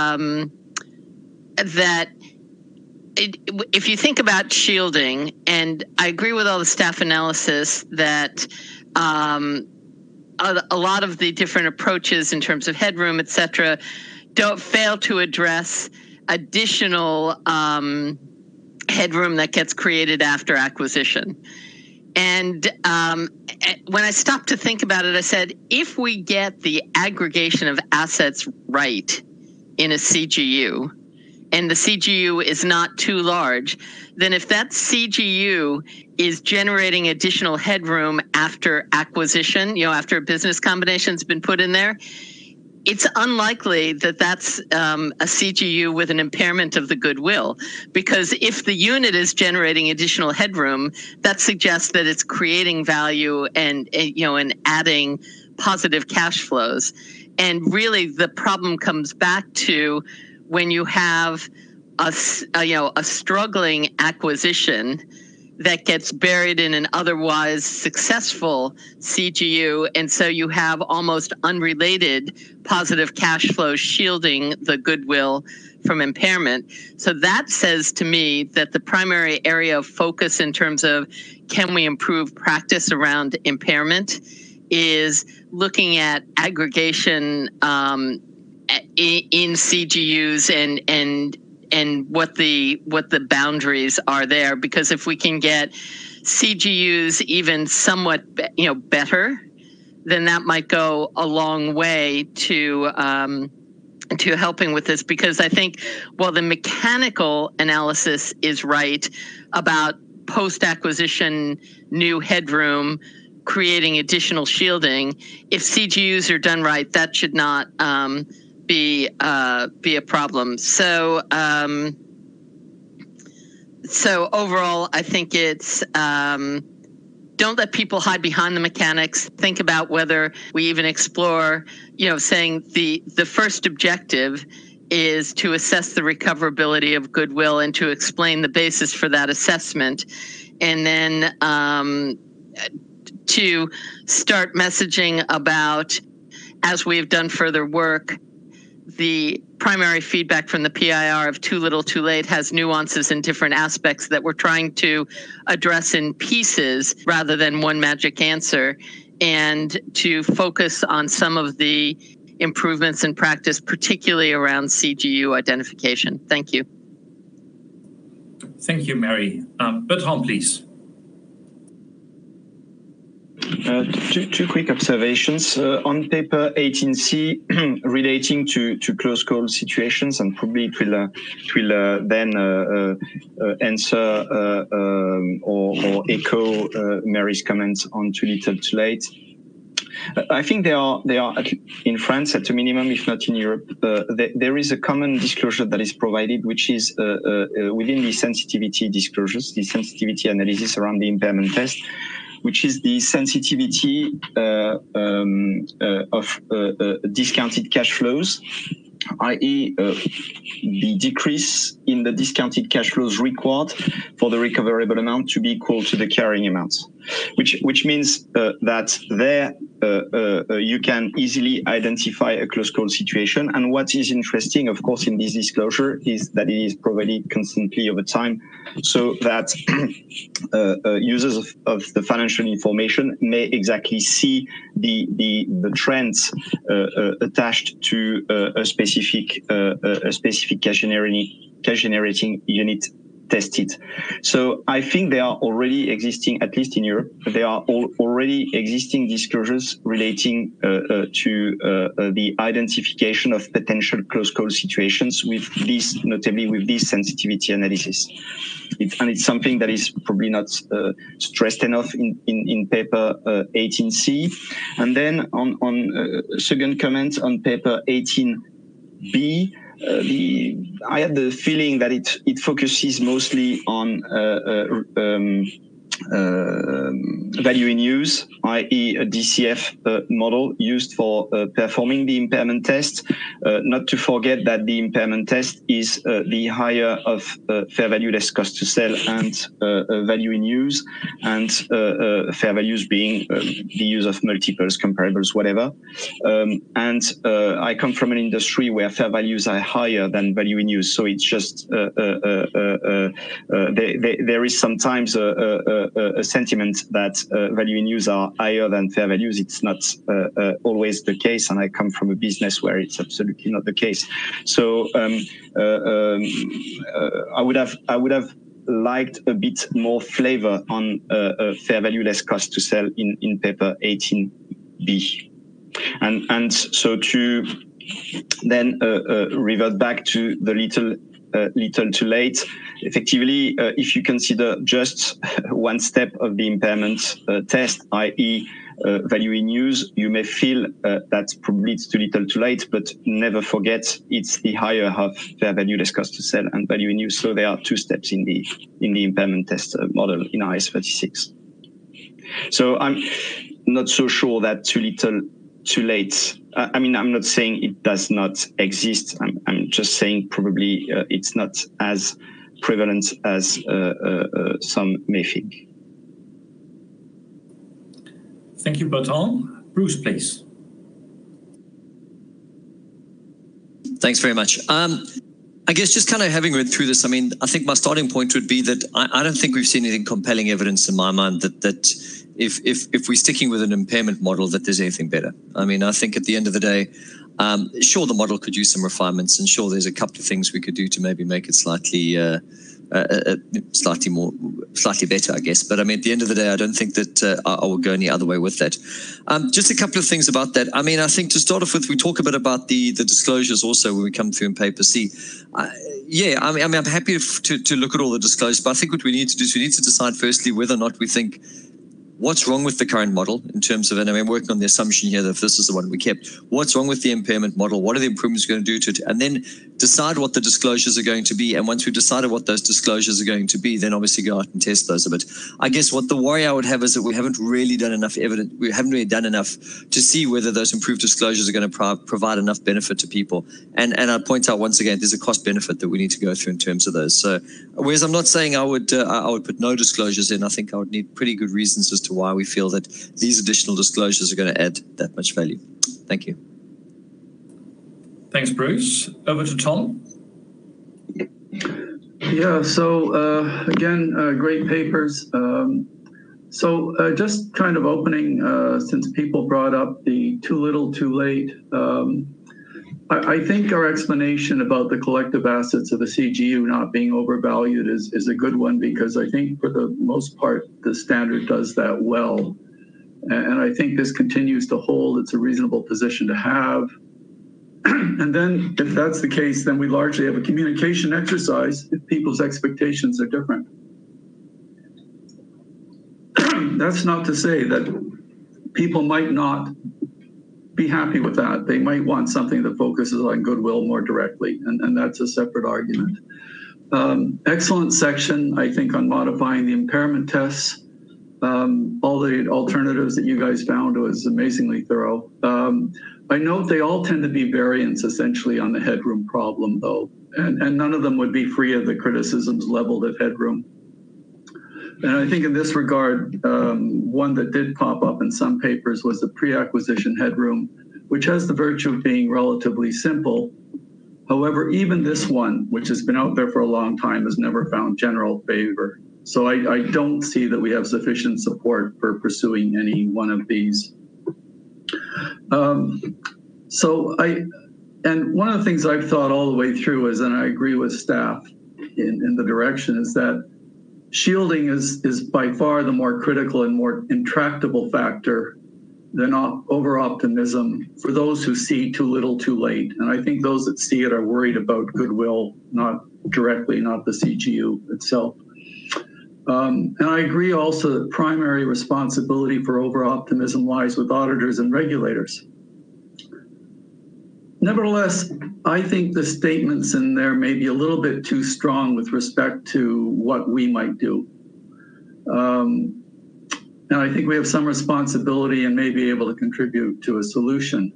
that if you think about shielding, and I agree with all the staff analysis that a lot of the different approaches in terms of headroom, et cetera, don't fail to address additional headroom that gets created after acquisition. And when I stopped to think about it, I said, if we get the aggregation of assets right in a CGU, and the CGU is not too large, then if that CGU is generating additional headroom after acquisition, after a business combination's been put in there, it's unlikely that that's a CGU with an impairment of the goodwill, because if the unit is generating additional headroom, that suggests that it's creating value and adding positive cash flows. And really, the problem comes back to when you have a struggling acquisition that gets buried in an otherwise successful CGU, and so you have almost unrelated positive cash flow shielding the goodwill from impairment. So that says to me that the primary area of focus in terms of can we improve practice around impairment is looking at aggregation in CGUs and what the boundaries are there. Because if we can get CGUs even somewhat better, then that might go a long way to helping with this. Because I think while the mechanical analysis is right about post-acquisition new headroom creating additional shielding, if CGUs are done right, that should not be a problem. So overall, I think it's don't let people hide behind the mechanics. Think about whether we even explore, saying the first objective is to assess the recoverability of goodwill and to explain the basis for that assessment, and then to start messaging about, as we have done further work, the primary feedback from the PIR of too little, too late has nuances and different aspects that we're trying to address in pieces rather than one magic answer, and to focus on some of the improvements in practice, particularly around CGU identification. Thank you. Thank you, Mary. Bertrand, please. Two quick observations on paper 18C relating to close call situations, and probably it will then answer or echo Mary's comments on too little, too late. I think they are in France at a minimum, if not in Europe. There is a common disclosure that is provided, which is within the sensitivity disclosures, the sensitivity analysis around the impairment test, which is the sensitivity of discounted cash flows, i.e. The decrease in the discounted cash flows required for the recoverable amount to be equal to the carrying amount, which means that there you can easily identify a close call situation. And what is interesting, of course, in this disclosure is that it is provided constantly over time, so that users of the financial information may exactly see the trends attached to a specific cash generating unit tested. So I think they are already existing, at least in Europe, there are already existing disclosures relating to the identification of potential close call situations with this, notably with this sensitivity analysis. And it's something that is probably not stressed enough in paper 18C. And then on second comment on paper 18B, I had the feeling that it focuses mostly on value in use, i.e. a DCF model used for performing the impairment test. Not to forget that the impairment test is the higher of fair value less cost to sell and value in use, and fair values being the use of multiples, comparables, whatever. And I come from an industry where fair values are higher than value in use, so it's just there is sometimes a sentiment that value in use are higher than fair values. It's not always the case, and I come from a business where it's absolutely not the case. So I would have liked a bit more flavor on fair value less cost to sell in paper 18B, and so to then revert back to the little too late. Effectively, if you consider just one step of the impairment test, i.e. value in use, you may feel that probably it's too little too late, but never forget it's the higher of fair value less cost to sell and value in use. So there are two steps in the impairment test model in IAS 36. So I'm not so sure that too little too late. I mean, I'm not saying it does not exist. I'm just saying probably it's not as prevalent as some may think. Thank you, Bertrand. Bruce, please. Thanks very much. I guess just kind of having read through this, I mean, I think my starting point would be that I don't think we've seen anything compelling evidence in my mind that if we're sticking with an impairment model, that there's anything better. I mean, I think at the end of the day, sure, the model could use some refinements, and sure, there's a couple of things we could do to maybe make it slightly better, I guess. But I mean, at the end of the day, I don't think that I will go any other way with that. Just a couple of things about that. I mean, I think to start off with, we talk a bit about the disclosures also when we come through in paper C. Yeah, I mean, I'm happy to look at all the disclosures, but I think what we need to do is we need to decide firstly whether or not we think what's wrong with the current model in terms of, and I mean, working on the assumption here that if this is the one we kept, what's wrong with the impairment model? What are the improvements going to do to it? And then decide what the disclosures are going to be. And once we've decided what those disclosures are going to be, then obviously go out and test those a bit. I guess what the worry I would have is that we haven't really done enough evidence. We haven't really done enough to see whether those improved disclosures are going to provide enough benefit to people. And I'd point out once again, there's a cost benefit that we need to go through in terms of those. So, whereas I'm not saying I would put no disclosures in, I think I would need pretty good reasons as to why we feel that these additional disclosures are going to add that much value. Thank you. Thanks, Bruce. Over to Tom. Yeah, so again, great papers. Just kind of opening, since people brought up the too little, too late, I think our explanation about the collective assets of the CGU not being overvalued is a good one, because I think for the most part, the standard does that well. And I think this continues to hold. It's a reasonable position to have. And then if that's the case, then we largely have a communication exercise if people's expectations are different. That's not to say that people might not be happy with that. They might want something that focuses on goodwill more directly, and that's a separate argument. Excellent section, I think, on modifying the impairment tests. All the alternatives that you guys found was amazingly thorough. I note they all tend to be variants essentially on the headroom problem, though, and none of them would be free of the criticisms leveled at headroom. And I think in this regard, one that did pop up in some papers was the pre-acquisition headroom, which has the virtue of being relatively simple. However, even this one, which has been out there for a long time, has never found general favor. So I don't see that we have sufficient support for pursuing any one of these. And one of the things I've thought all the way through is, and I agree with staff in the direction, is that shielding is by far the more critical and more intractable factor than over-optimism for those who see too little too late. And I think those that see it are worried about goodwill, not directly, not the CGU itself. And I agree also that primary responsibility for over-optimism lies with auditors and regulators. Nevertheless, I think the statements in there may be a little bit too strong with respect to what we might do. And I think we have some responsibility and may be able to contribute to a solution.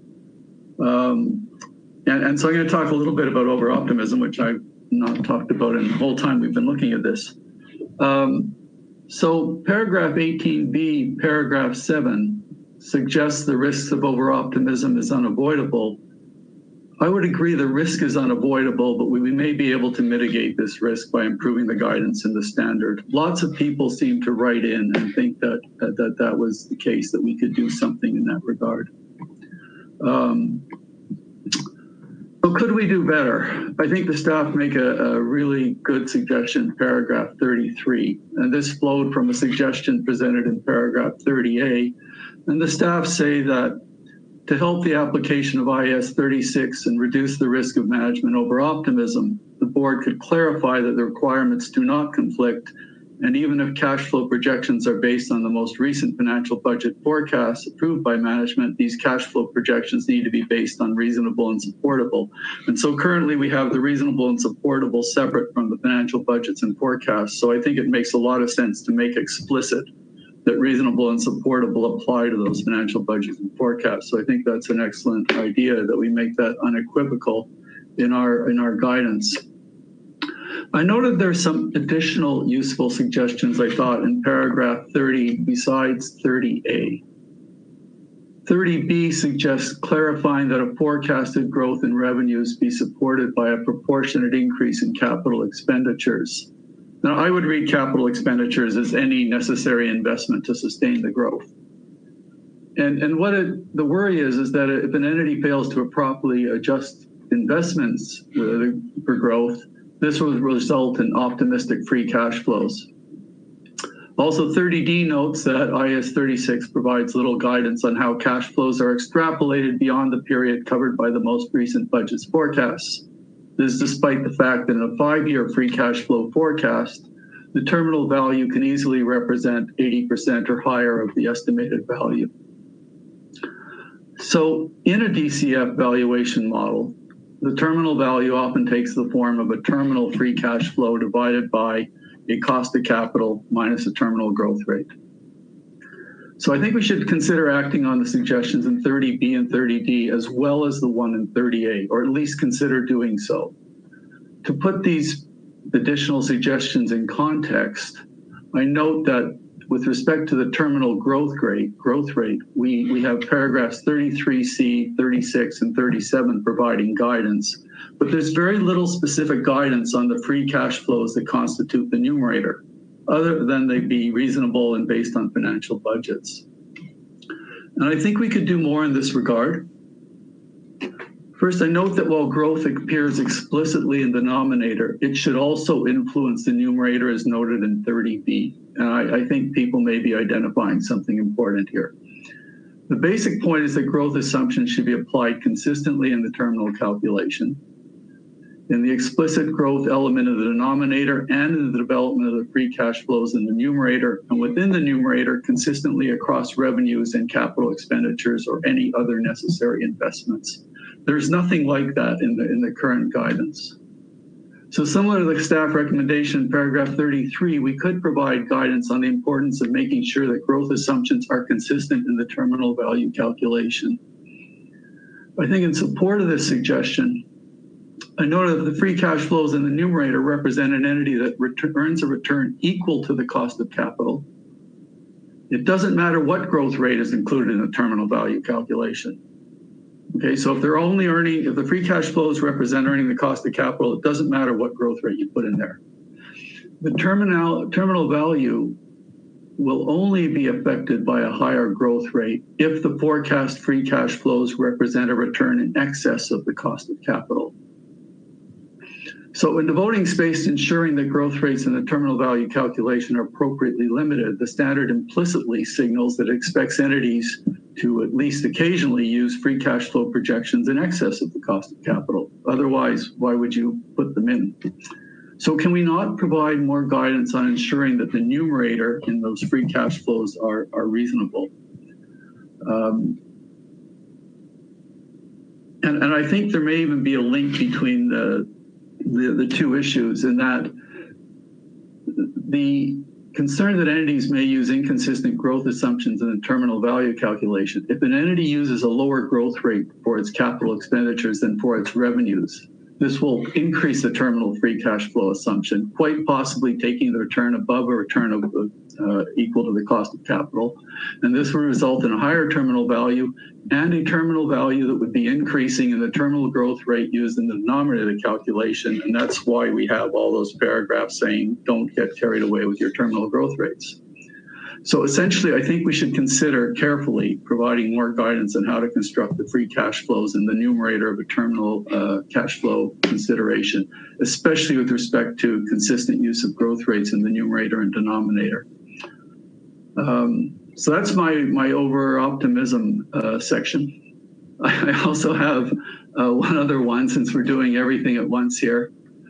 And so I'm going to talk a little bit about over-optimism, which I've not talked about in the whole time we've been looking at this. So paragraph 18b, paragraph 7 suggests the risks of over-optimism is unavoidable. I would agree the risk is unavoidable, but we may be able to mitigate this risk by improving the guidance in the standard. Lots of people seem to write in and think that that was the case, that we could do something in that regard. So could we do better? I think the staff make a really good suggestion, paragraph 33, and this flowed from a suggestion presented in paragraph 30A. And the staff say that to help the application of IAS 36 and reduce the risk of management over-optimism, the board could clarify that the requirements do not conflict, and even if cash flow projections are based on the most recent financial budget forecasts approved by management, these cash flow projections need to be based on reasonable and supportable. And so currently we have the reasonable and supportable separate from the financial budgets and forecasts. So I think it makes a lot of sense to make explicit that reasonable and supportable apply to those financial budgets and forecasts. So I think that's an excellent idea that we make that unequivocal in our guidance. I noted there's some additional useful suggestions, I thought, in paragraph 30 besides 30A. 30B suggests clarifying that a forecasted growth in revenues be supported by a proportionate increase in capital expenditures. Now, I would read capital expenditures as any necessary investment to sustain the growth. And what the worry is that if an entity fails to properly adjust investments for growth, this will result in optimistic free cash flows. Also, 30D notes that IAS 36 provides little guidance on how cash flows are extrapolated beyond the period covered by the most recent budget's forecasts. This is despite the fact that in a 5-year free cash flow forecast, the terminal value can easily represent 80% or higher of the estimated value. So in a DCF valuation model, the terminal value often takes the form of a terminal free cash flow divided by a cost of capital minus a terminal growth rate. So I think we should consider acting on the suggestions in 30B and 30D as well as the one in 30A, or at least consider doing so. To put these additional suggestions in context, I note that with respect to the terminal growth rate, we have paragraphs 33C, 36, and 37 providing guidance. But there's very little specific guidance on the free cash flows that constitute the numerator, other than they be reasonable and based on financial budgets. And I think we could do more in this regard. First, I note that while growth appears explicitly in the denominator, it should also influence the numerator as noted in 30B. And I think people may be identifying something important here. The basic point is that growth assumptions should be applied consistently in the terminal calculation. In the explicit growth element of the denominator and in the development of the free cash flows in the numerator, and within the numerator consistently across revenues and capital expenditures or any other necessary investments. There's nothing like that in the current guidance. So similar to the staff recommendation in paragraph 33, we could provide guidance on the importance of making sure that growth assumptions are consistent in the terminal value calculation. I think in support of this suggestion, I noted that the free cash flows in the numerator represent an entity that earns a return equal to the cost of capital. It doesn't matter what growth rate is included in the terminal value calculation. Okay, so if the free cash flows represent earning the cost of capital, it doesn't matter what growth rate you put in there. The terminal value will only be affected by a higher growth rate if the forecast free cash flows represent a return in excess of the cost of capital. So in devoting space to ensuring that growth rates in the terminal value calculation are appropriately limited, the standard implicitly signals that it expects entities to at least occasionally use free cash flow projections in excess of the cost of capital. Otherwise, why would you put them in? So can we not provide more guidance on ensuring that the numerator in those free cash flows are reasonable? And I think there may even be a link between the two issues, in that the concern that entities may use inconsistent growth assumptions in the terminal value calculation. If an entity uses a lower growth rate for its capital expenditures than for its revenues, this will increase the terminal free cash flow assumption, quite possibly taking the return above a return of equal to the cost of capital. And this will result in a higher terminal value and a terminal value that would be increasing in the terminal growth rate used in the denominator of the calculation. And that's why we have all those paragraphs saying, don't get carried away with your terminal growth rates. So essentially, I think we should consider carefully providing more guidance on how to construct the free cash flows in the numerator of a terminal cash flow consideration, especially with respect to consistent use of growth rates in the numerator and denominator. So that's my over-optimism section. I also have one other one, since we're doing everything at once here.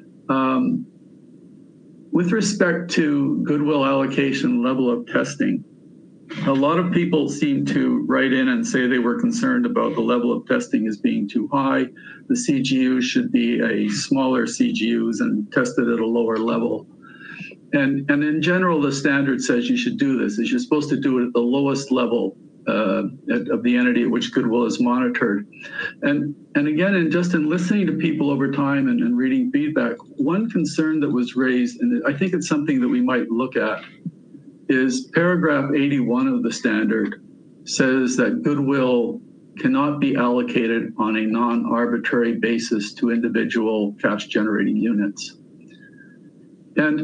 With respect to goodwill allocation level of testing, a lot of people seem to write in and say they were concerned about the level of testing as being too high. The CGUs should be a smaller CGUs and tested at a lower level. And in general, the standard says you should do this, is you're supposed to do it at the lowest level of the entity at which goodwill is monitored. And again, in listening to people over time and reading feedback, one concern that was raised, and I think it's something that we might look at, is paragraph 81 of the standard says that goodwill cannot be allocated on a non-arbitrary basis to individual cash generating units. And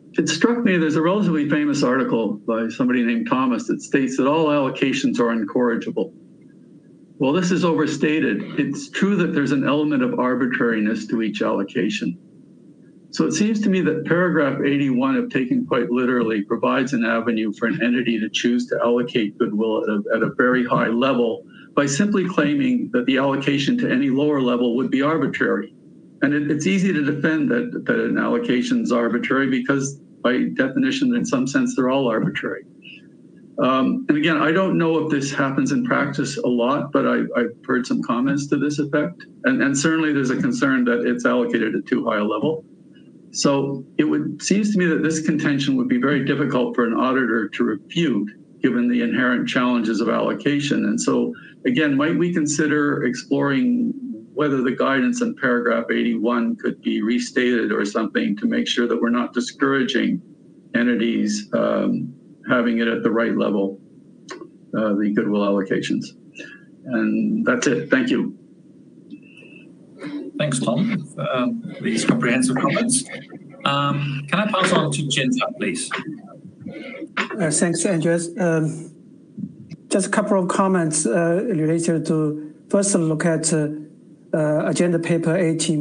it struck me there's a relatively famous article by somebody named Thomas that states that all allocations are incorrigible. Well, this is overstated. It's true that there's an element of arbitrariness to each allocation. So it seems to me that paragraph 81, if taken quite literally, provides an avenue for an entity to choose to allocate goodwill at a very high level by simply claiming that the allocation to any lower level would be arbitrary. And it's easy to defend that an allocation is arbitrary because by definition, in some sense, they're all arbitrary. And again, I don't know if this happens in practice a lot, but I've heard some comments to this effect. And certainly there's a concern that it's allocated at too high a level. So seems to me that this contention would be very difficult for an auditor to refute, given the inherent challenges of allocation. And so again, might we consider exploring whether the guidance in paragraph 81 could be restated or something to make sure that we're not discouraging entities having it at the right level, the goodwill allocations. And that's it. Thank you. Thanks, Tom, for these comprehensive comments. Can I pass on to Jinta, please? Thanks, Andreas. Just a couple of comments related to first look at agenda paper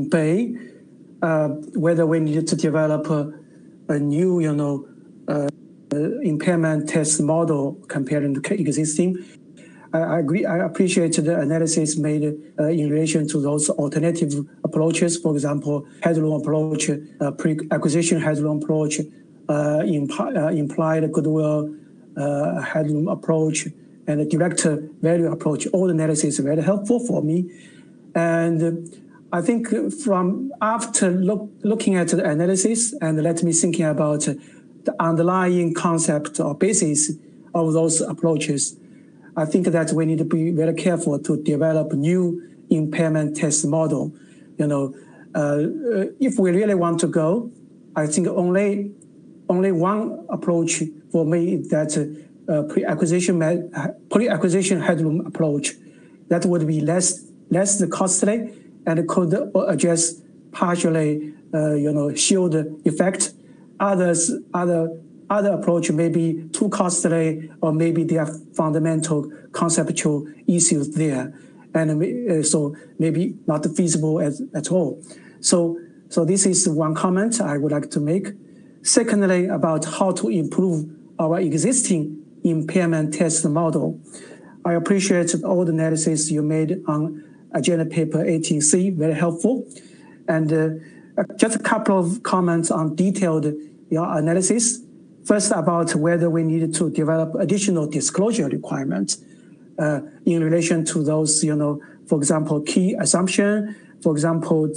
18B, whether we need to develop a new, impairment test model compared to existing. I agree. I appreciate the analysis made in relation to those alternative approaches. For example, headroom approach, pre-acquisition headroom approach, implied goodwill headroom approach, and the direct value approach. All the analysis is very helpful for me. And I think from after looking at the analysis and let me thinking about the underlying concept or basis of those approaches, I think that we need to be very careful to develop new impairment test model. If we really want to go, I think only one approach for me is that pre-acquisition headroom approach. That would be less costly and could address partially, shield effect. Other approach may be too costly, or maybe there are fundamental conceptual issues there, and so maybe not feasible at all. So this is one comment I would like to make. Secondly, about how to improve our existing impairment test model. I appreciate all the analysis you made on agenda paper 18C, very helpful. And just a couple of comments on detailed analysis. First, about whether we need to develop additional disclosure requirements in relation to those, for example, key assumption, for example,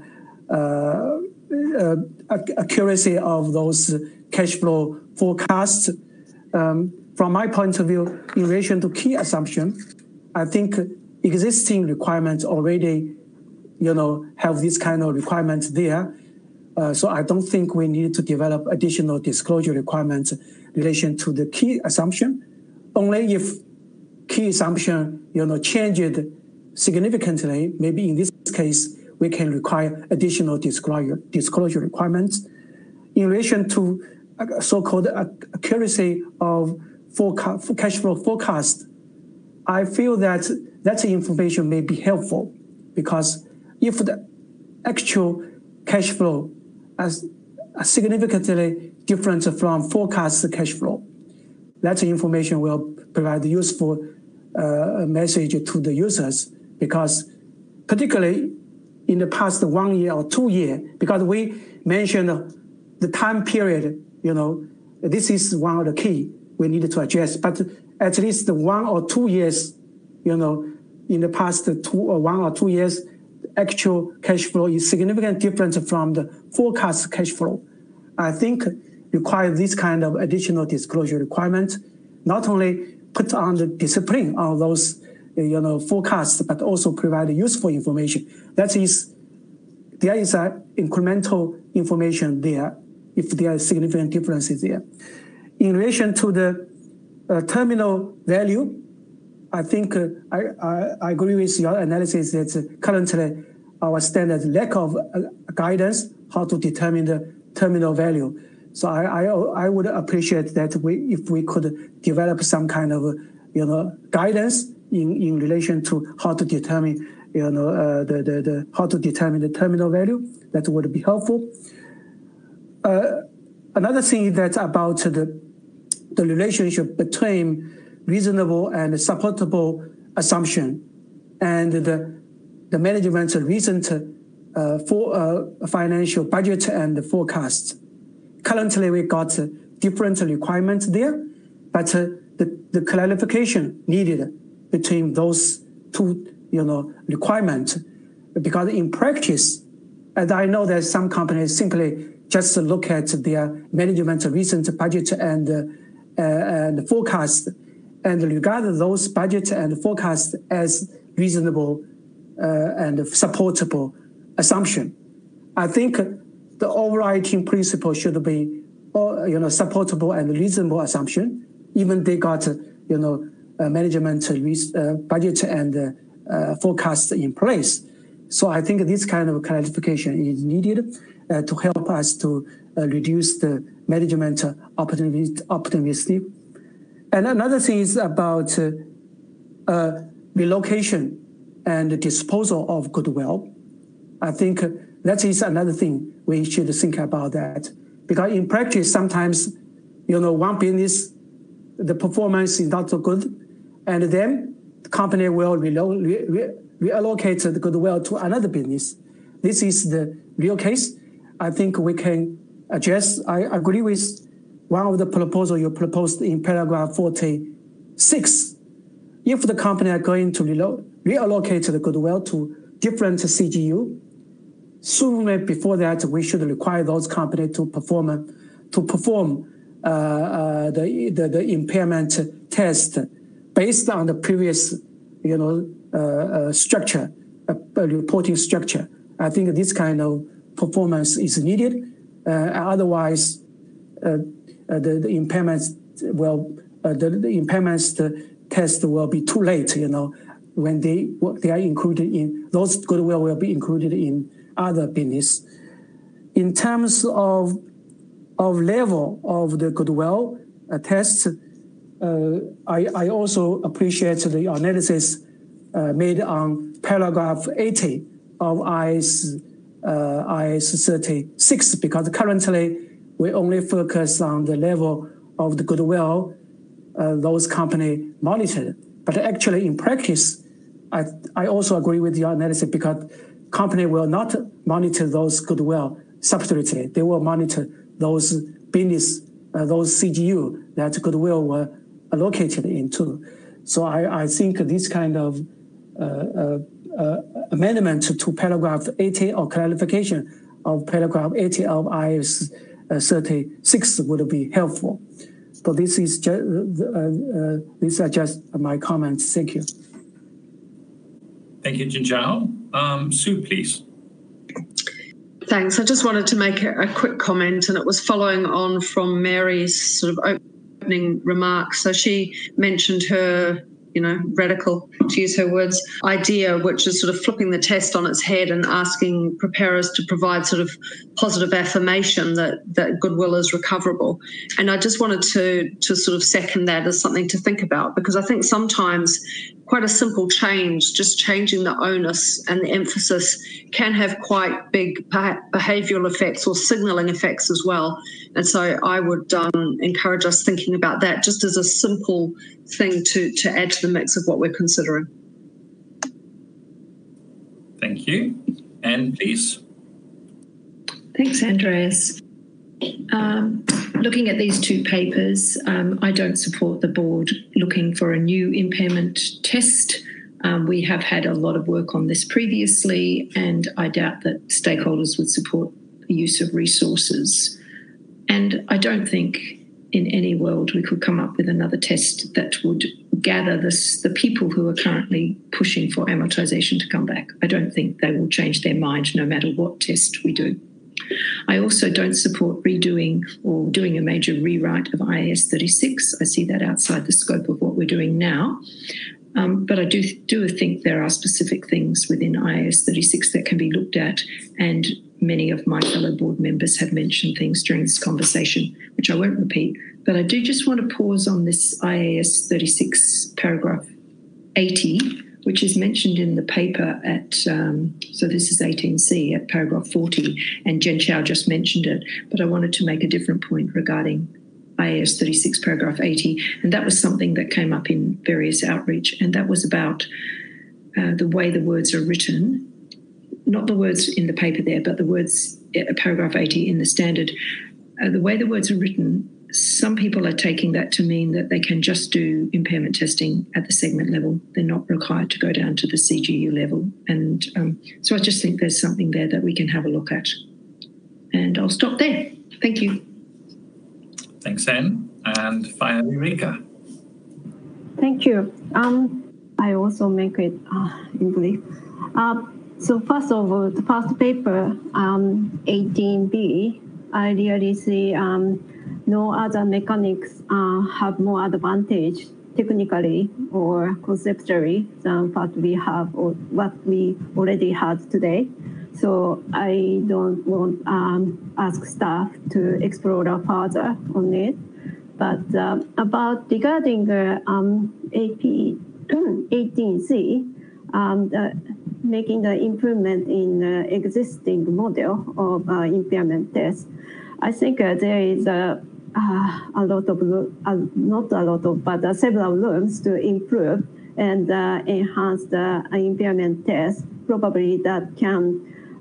accuracy of those cash flow forecasts. From my point of view, in relation to key assumption, I think existing requirements already, have this kind of requirements there. So I don't think we need to develop additional disclosure requirements in relation to the key assumption. Only if key assumption, changed significantly, maybe in this case, we can require additional disclosure requirements. In relation to so-called accuracy of cash flow forecast, I feel that that information may be helpful, because if the actual cash flow is significantly different from forecast cash flow, that information will provide useful message to the users, because particularly in the past 1 year or 2 years, because we mentioned the time period, this is one of the key we needed to address, but at least 1 or 2 years, in the past 1 or 2 years, actual cash flow is significantly different from the forecast cash flow. I think require this kind of additional disclosure requirement, not only put on the discipline on those forecasts, but also provide useful information. There is incremental information there if there are significant differences there. In relation to the terminal value, I think I agree with your analysis that currently our standard lack of guidance how to determine the terminal value. So I would appreciate that if we could develop some kind of guidance in relation to how to determine how to determine the terminal value. That would be helpful. Another thing that's about the relationship between reasonable and supportable assumption and the management's recent financial budget and forecast. Currently, we got different requirements there, but the clarification needed between those two, requirements, because in practice, and I know that some companies simply just look at their management recent budget and forecast, and regard those budget and forecast as reasonable and supportable assumption. I think the overriding principle should be, supportable and reasonable assumption, even they got, management budget and forecast in place. So I think this kind of clarification is needed to help us to reduce the management optimism. And another thing is about relocation and disposal of goodwill. I think that is another thing we should think about that. Because in practice, sometimes, one business, the performance is not so good, and then the company will reallocate the goodwill to another business. This is the real case. I think we can address, I agree with one of the proposals you proposed in paragraph 46. If the company are going to reallocate the goodwill to different CGU, sooner before that, we should require those companies to perform the impairment test based on the previous, structure, reporting structure. I think this kind of performance is needed. Otherwise, the impairments test will be too late. When they are included in those goodwill will be included in other business. In terms of level of the goodwill test, I also appreciate the analysis made on paragraph 80 of IAS 36, because currently we only focus on the level of the goodwill those companies monitored. But actually in practice, I also agree with your analysis, because company will not monitor those goodwill separately. They will monitor those business, those CGU that goodwill were allocated into. So I think this kind of amendment to paragraph 80 or clarification of paragraph 80 of IAS 36 would be helpful. So this is just, these are just my comments. Thank you. Thank you, Jinzhao. Sue, please. Thanks. I just wanted to make a quick comment, and it was following on from Mary's sort of opening remarks. So she mentioned her, radical, to use her words, idea, which is sort of flipping the test on its head and asking preparers to provide sort of positive affirmation that goodwill is recoverable. And I just wanted to sort of second that as something to think about, because I think sometimes quite a simple change, just changing the onus and the emphasis, can have quite big behavioural effects or signalling effects as well. And so I would encourage us thinking about that just as a simple thing to add to the mix of what we're considering. Thank you. Anne, please. Thanks, Andreas. Looking at these two papers, I don't support the board looking for a new impairment test. We have had a lot of work on this previously, and I doubt that stakeholders would support the use of resources. And I don't think in any world we could come up with another test that would gather the people who are currently pushing for amortization to come back. I don't think they will change their mind no matter what test we do. I also don't support redoing or doing a major rewrite of IAS 36. I see that outside the scope of what we're doing now. But I do think there are specific things within IAS 36 that can be looked at and many of my fellow board members have mentioned things during this conversation, which I won't repeat. But I do just want to pause on this IAS 36 paragraph 80, which is mentioned in the paper at, so this is 18C at paragraph 40, and Jen Chow just mentioned it, but I wanted to make a different point regarding IAS 36 paragraph 80, and that was something that came up in various outreach, and that was about the way the words are written, not the words in the paper there, but the words, paragraph 80 in the standard. The way the words are written, some people are taking that to mean that they can just do impairment testing at the segment level. They're not required to go down to the CGU level. And so I just think there's something there that we can have a look at. And I'll stop there. Thank you. Thanks, Anne. And finally, Rika. Thank you. I also make it in brief. So first of all, the first paper, 18B, I really see no other mechanics have more advantage technically or conceptually than what we have or what we already had today. So I don't want ask staff to explore further on it. But about regarding the AP 18C, making the improvement in the existing model of impairment test, I think there is a lot of, not a lot of, but several rooms to improve and enhance the impairment test. Probably that can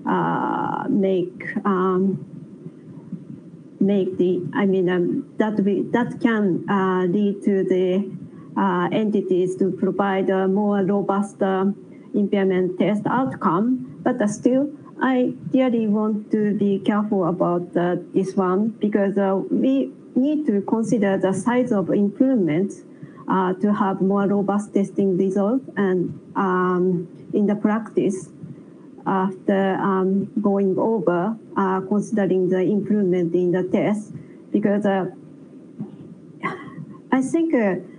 that can lead to the entities to provide a more robust impairment test outcome, but still, I really want to be careful about this one because we need to consider the size of improvement to have more robust testing results and in the practice after going over considering the improvement in the test because I think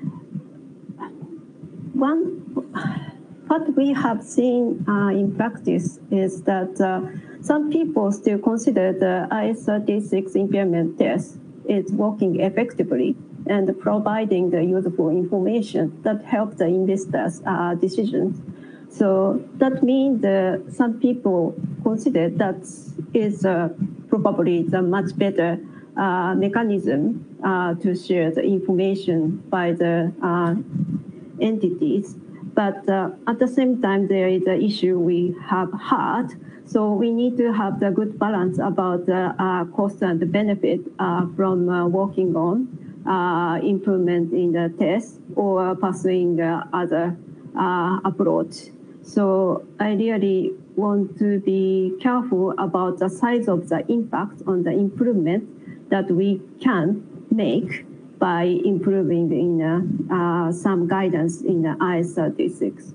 what we have seen in practice is that some people still consider the IS-36 impairment test is working effectively and providing the useful information that help the investors' decisions. So that means some people consider that is probably the much better mechanism to share the information by the entities. But at the same time, there is an issue we have had. So we need to have the good balance about the cost and the benefit from working on improvement in the test or pursuing other approach. So I really want to be careful about the size of the impact on the improvement that we can make by improving in some guidance in the IS-36.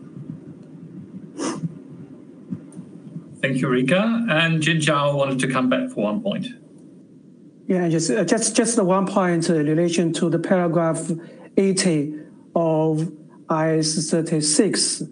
Thank you, Rika. And Jin Zhao wanted to come back for one point. Yeah, just the 1 point in relation to the paragraph 80 of IS-36.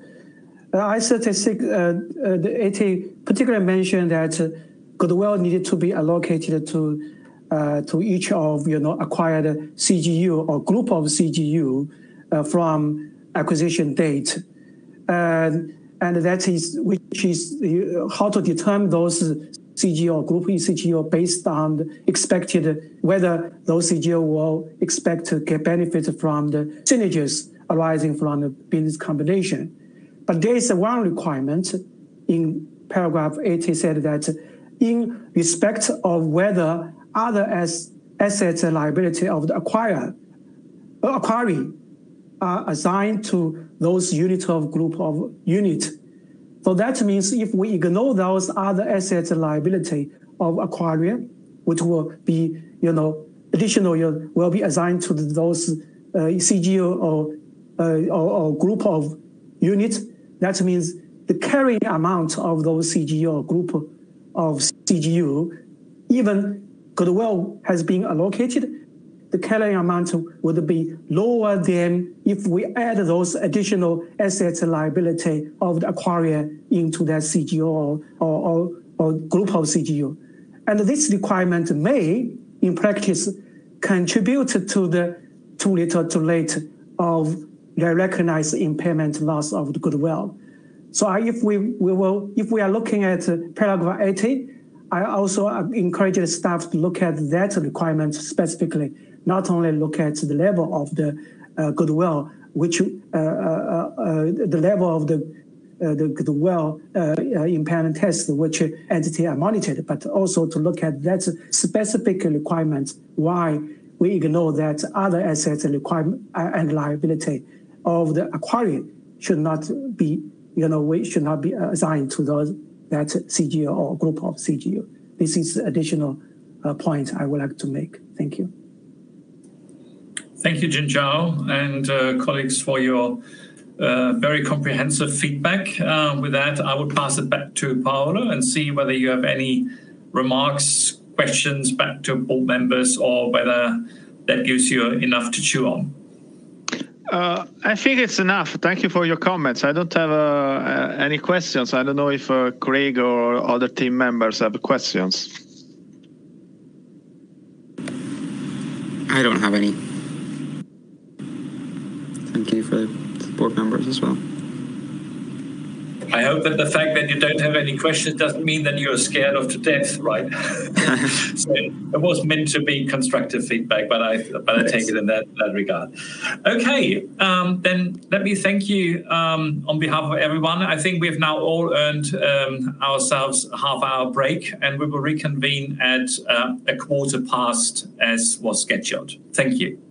IS-36, the 80 particularly mentioned that goodwill needed to be allocated to each of acquired CGU or group of CGU from acquisition date, and that is which is how to determine those CGU or group CGU based on expected whether those CGU will expect to get benefit from the synergies arising from the business combination. But there is one requirement in paragraph 80 said that in respect of whether other assets and liability of the acquiring are assigned to those units of group of unit. So that means if we ignore those other assets and liability of acquirer, which will be, additional will be assigned to those CGU or group of units. That means the carrying amount of those CGU or group of CGU, even goodwill has been allocated, the carrying amount would be lower than if we add those additional assets and liability of the acquirer into that CGU or or group of CGU. And this requirement may, in practice, contribute to the too little too late of the recognized impairment loss of the goodwill. So if we are looking at paragraph 80, I also encourage the staff to look at that requirement specifically, not only look at the level of the goodwill, which the level of the goodwill impairment test, which entity are monitored, but also to look at that specific requirement, why we ignore that other assets requirement and liability of the acquirer should not be, we should not be assigned to that CGU or group of CGU. This is additional point I would like to make. Thank you. Thank you, Jinzhao, and colleagues for your very comprehensive feedback. With that, I will pass it back to Paolo and see whether you have any remarks, questions back to board members, or whether that gives you enough to chew on. I think it's enough. Thank you for your comments. I don't have any questions. I don't know if Craig or other team members have questions. I don't have any. Thank you for the board members as well. I hope that the fact that you don't have any questions doesn't mean that you're scared of to death, right? So it was meant to be constructive feedback, but I take it in that regard. Okay, then let me thank you on behalf of everyone. I think we've now all earned ourselves a half-hour break, and we will reconvene at 1/4 past as was scheduled. Thank you.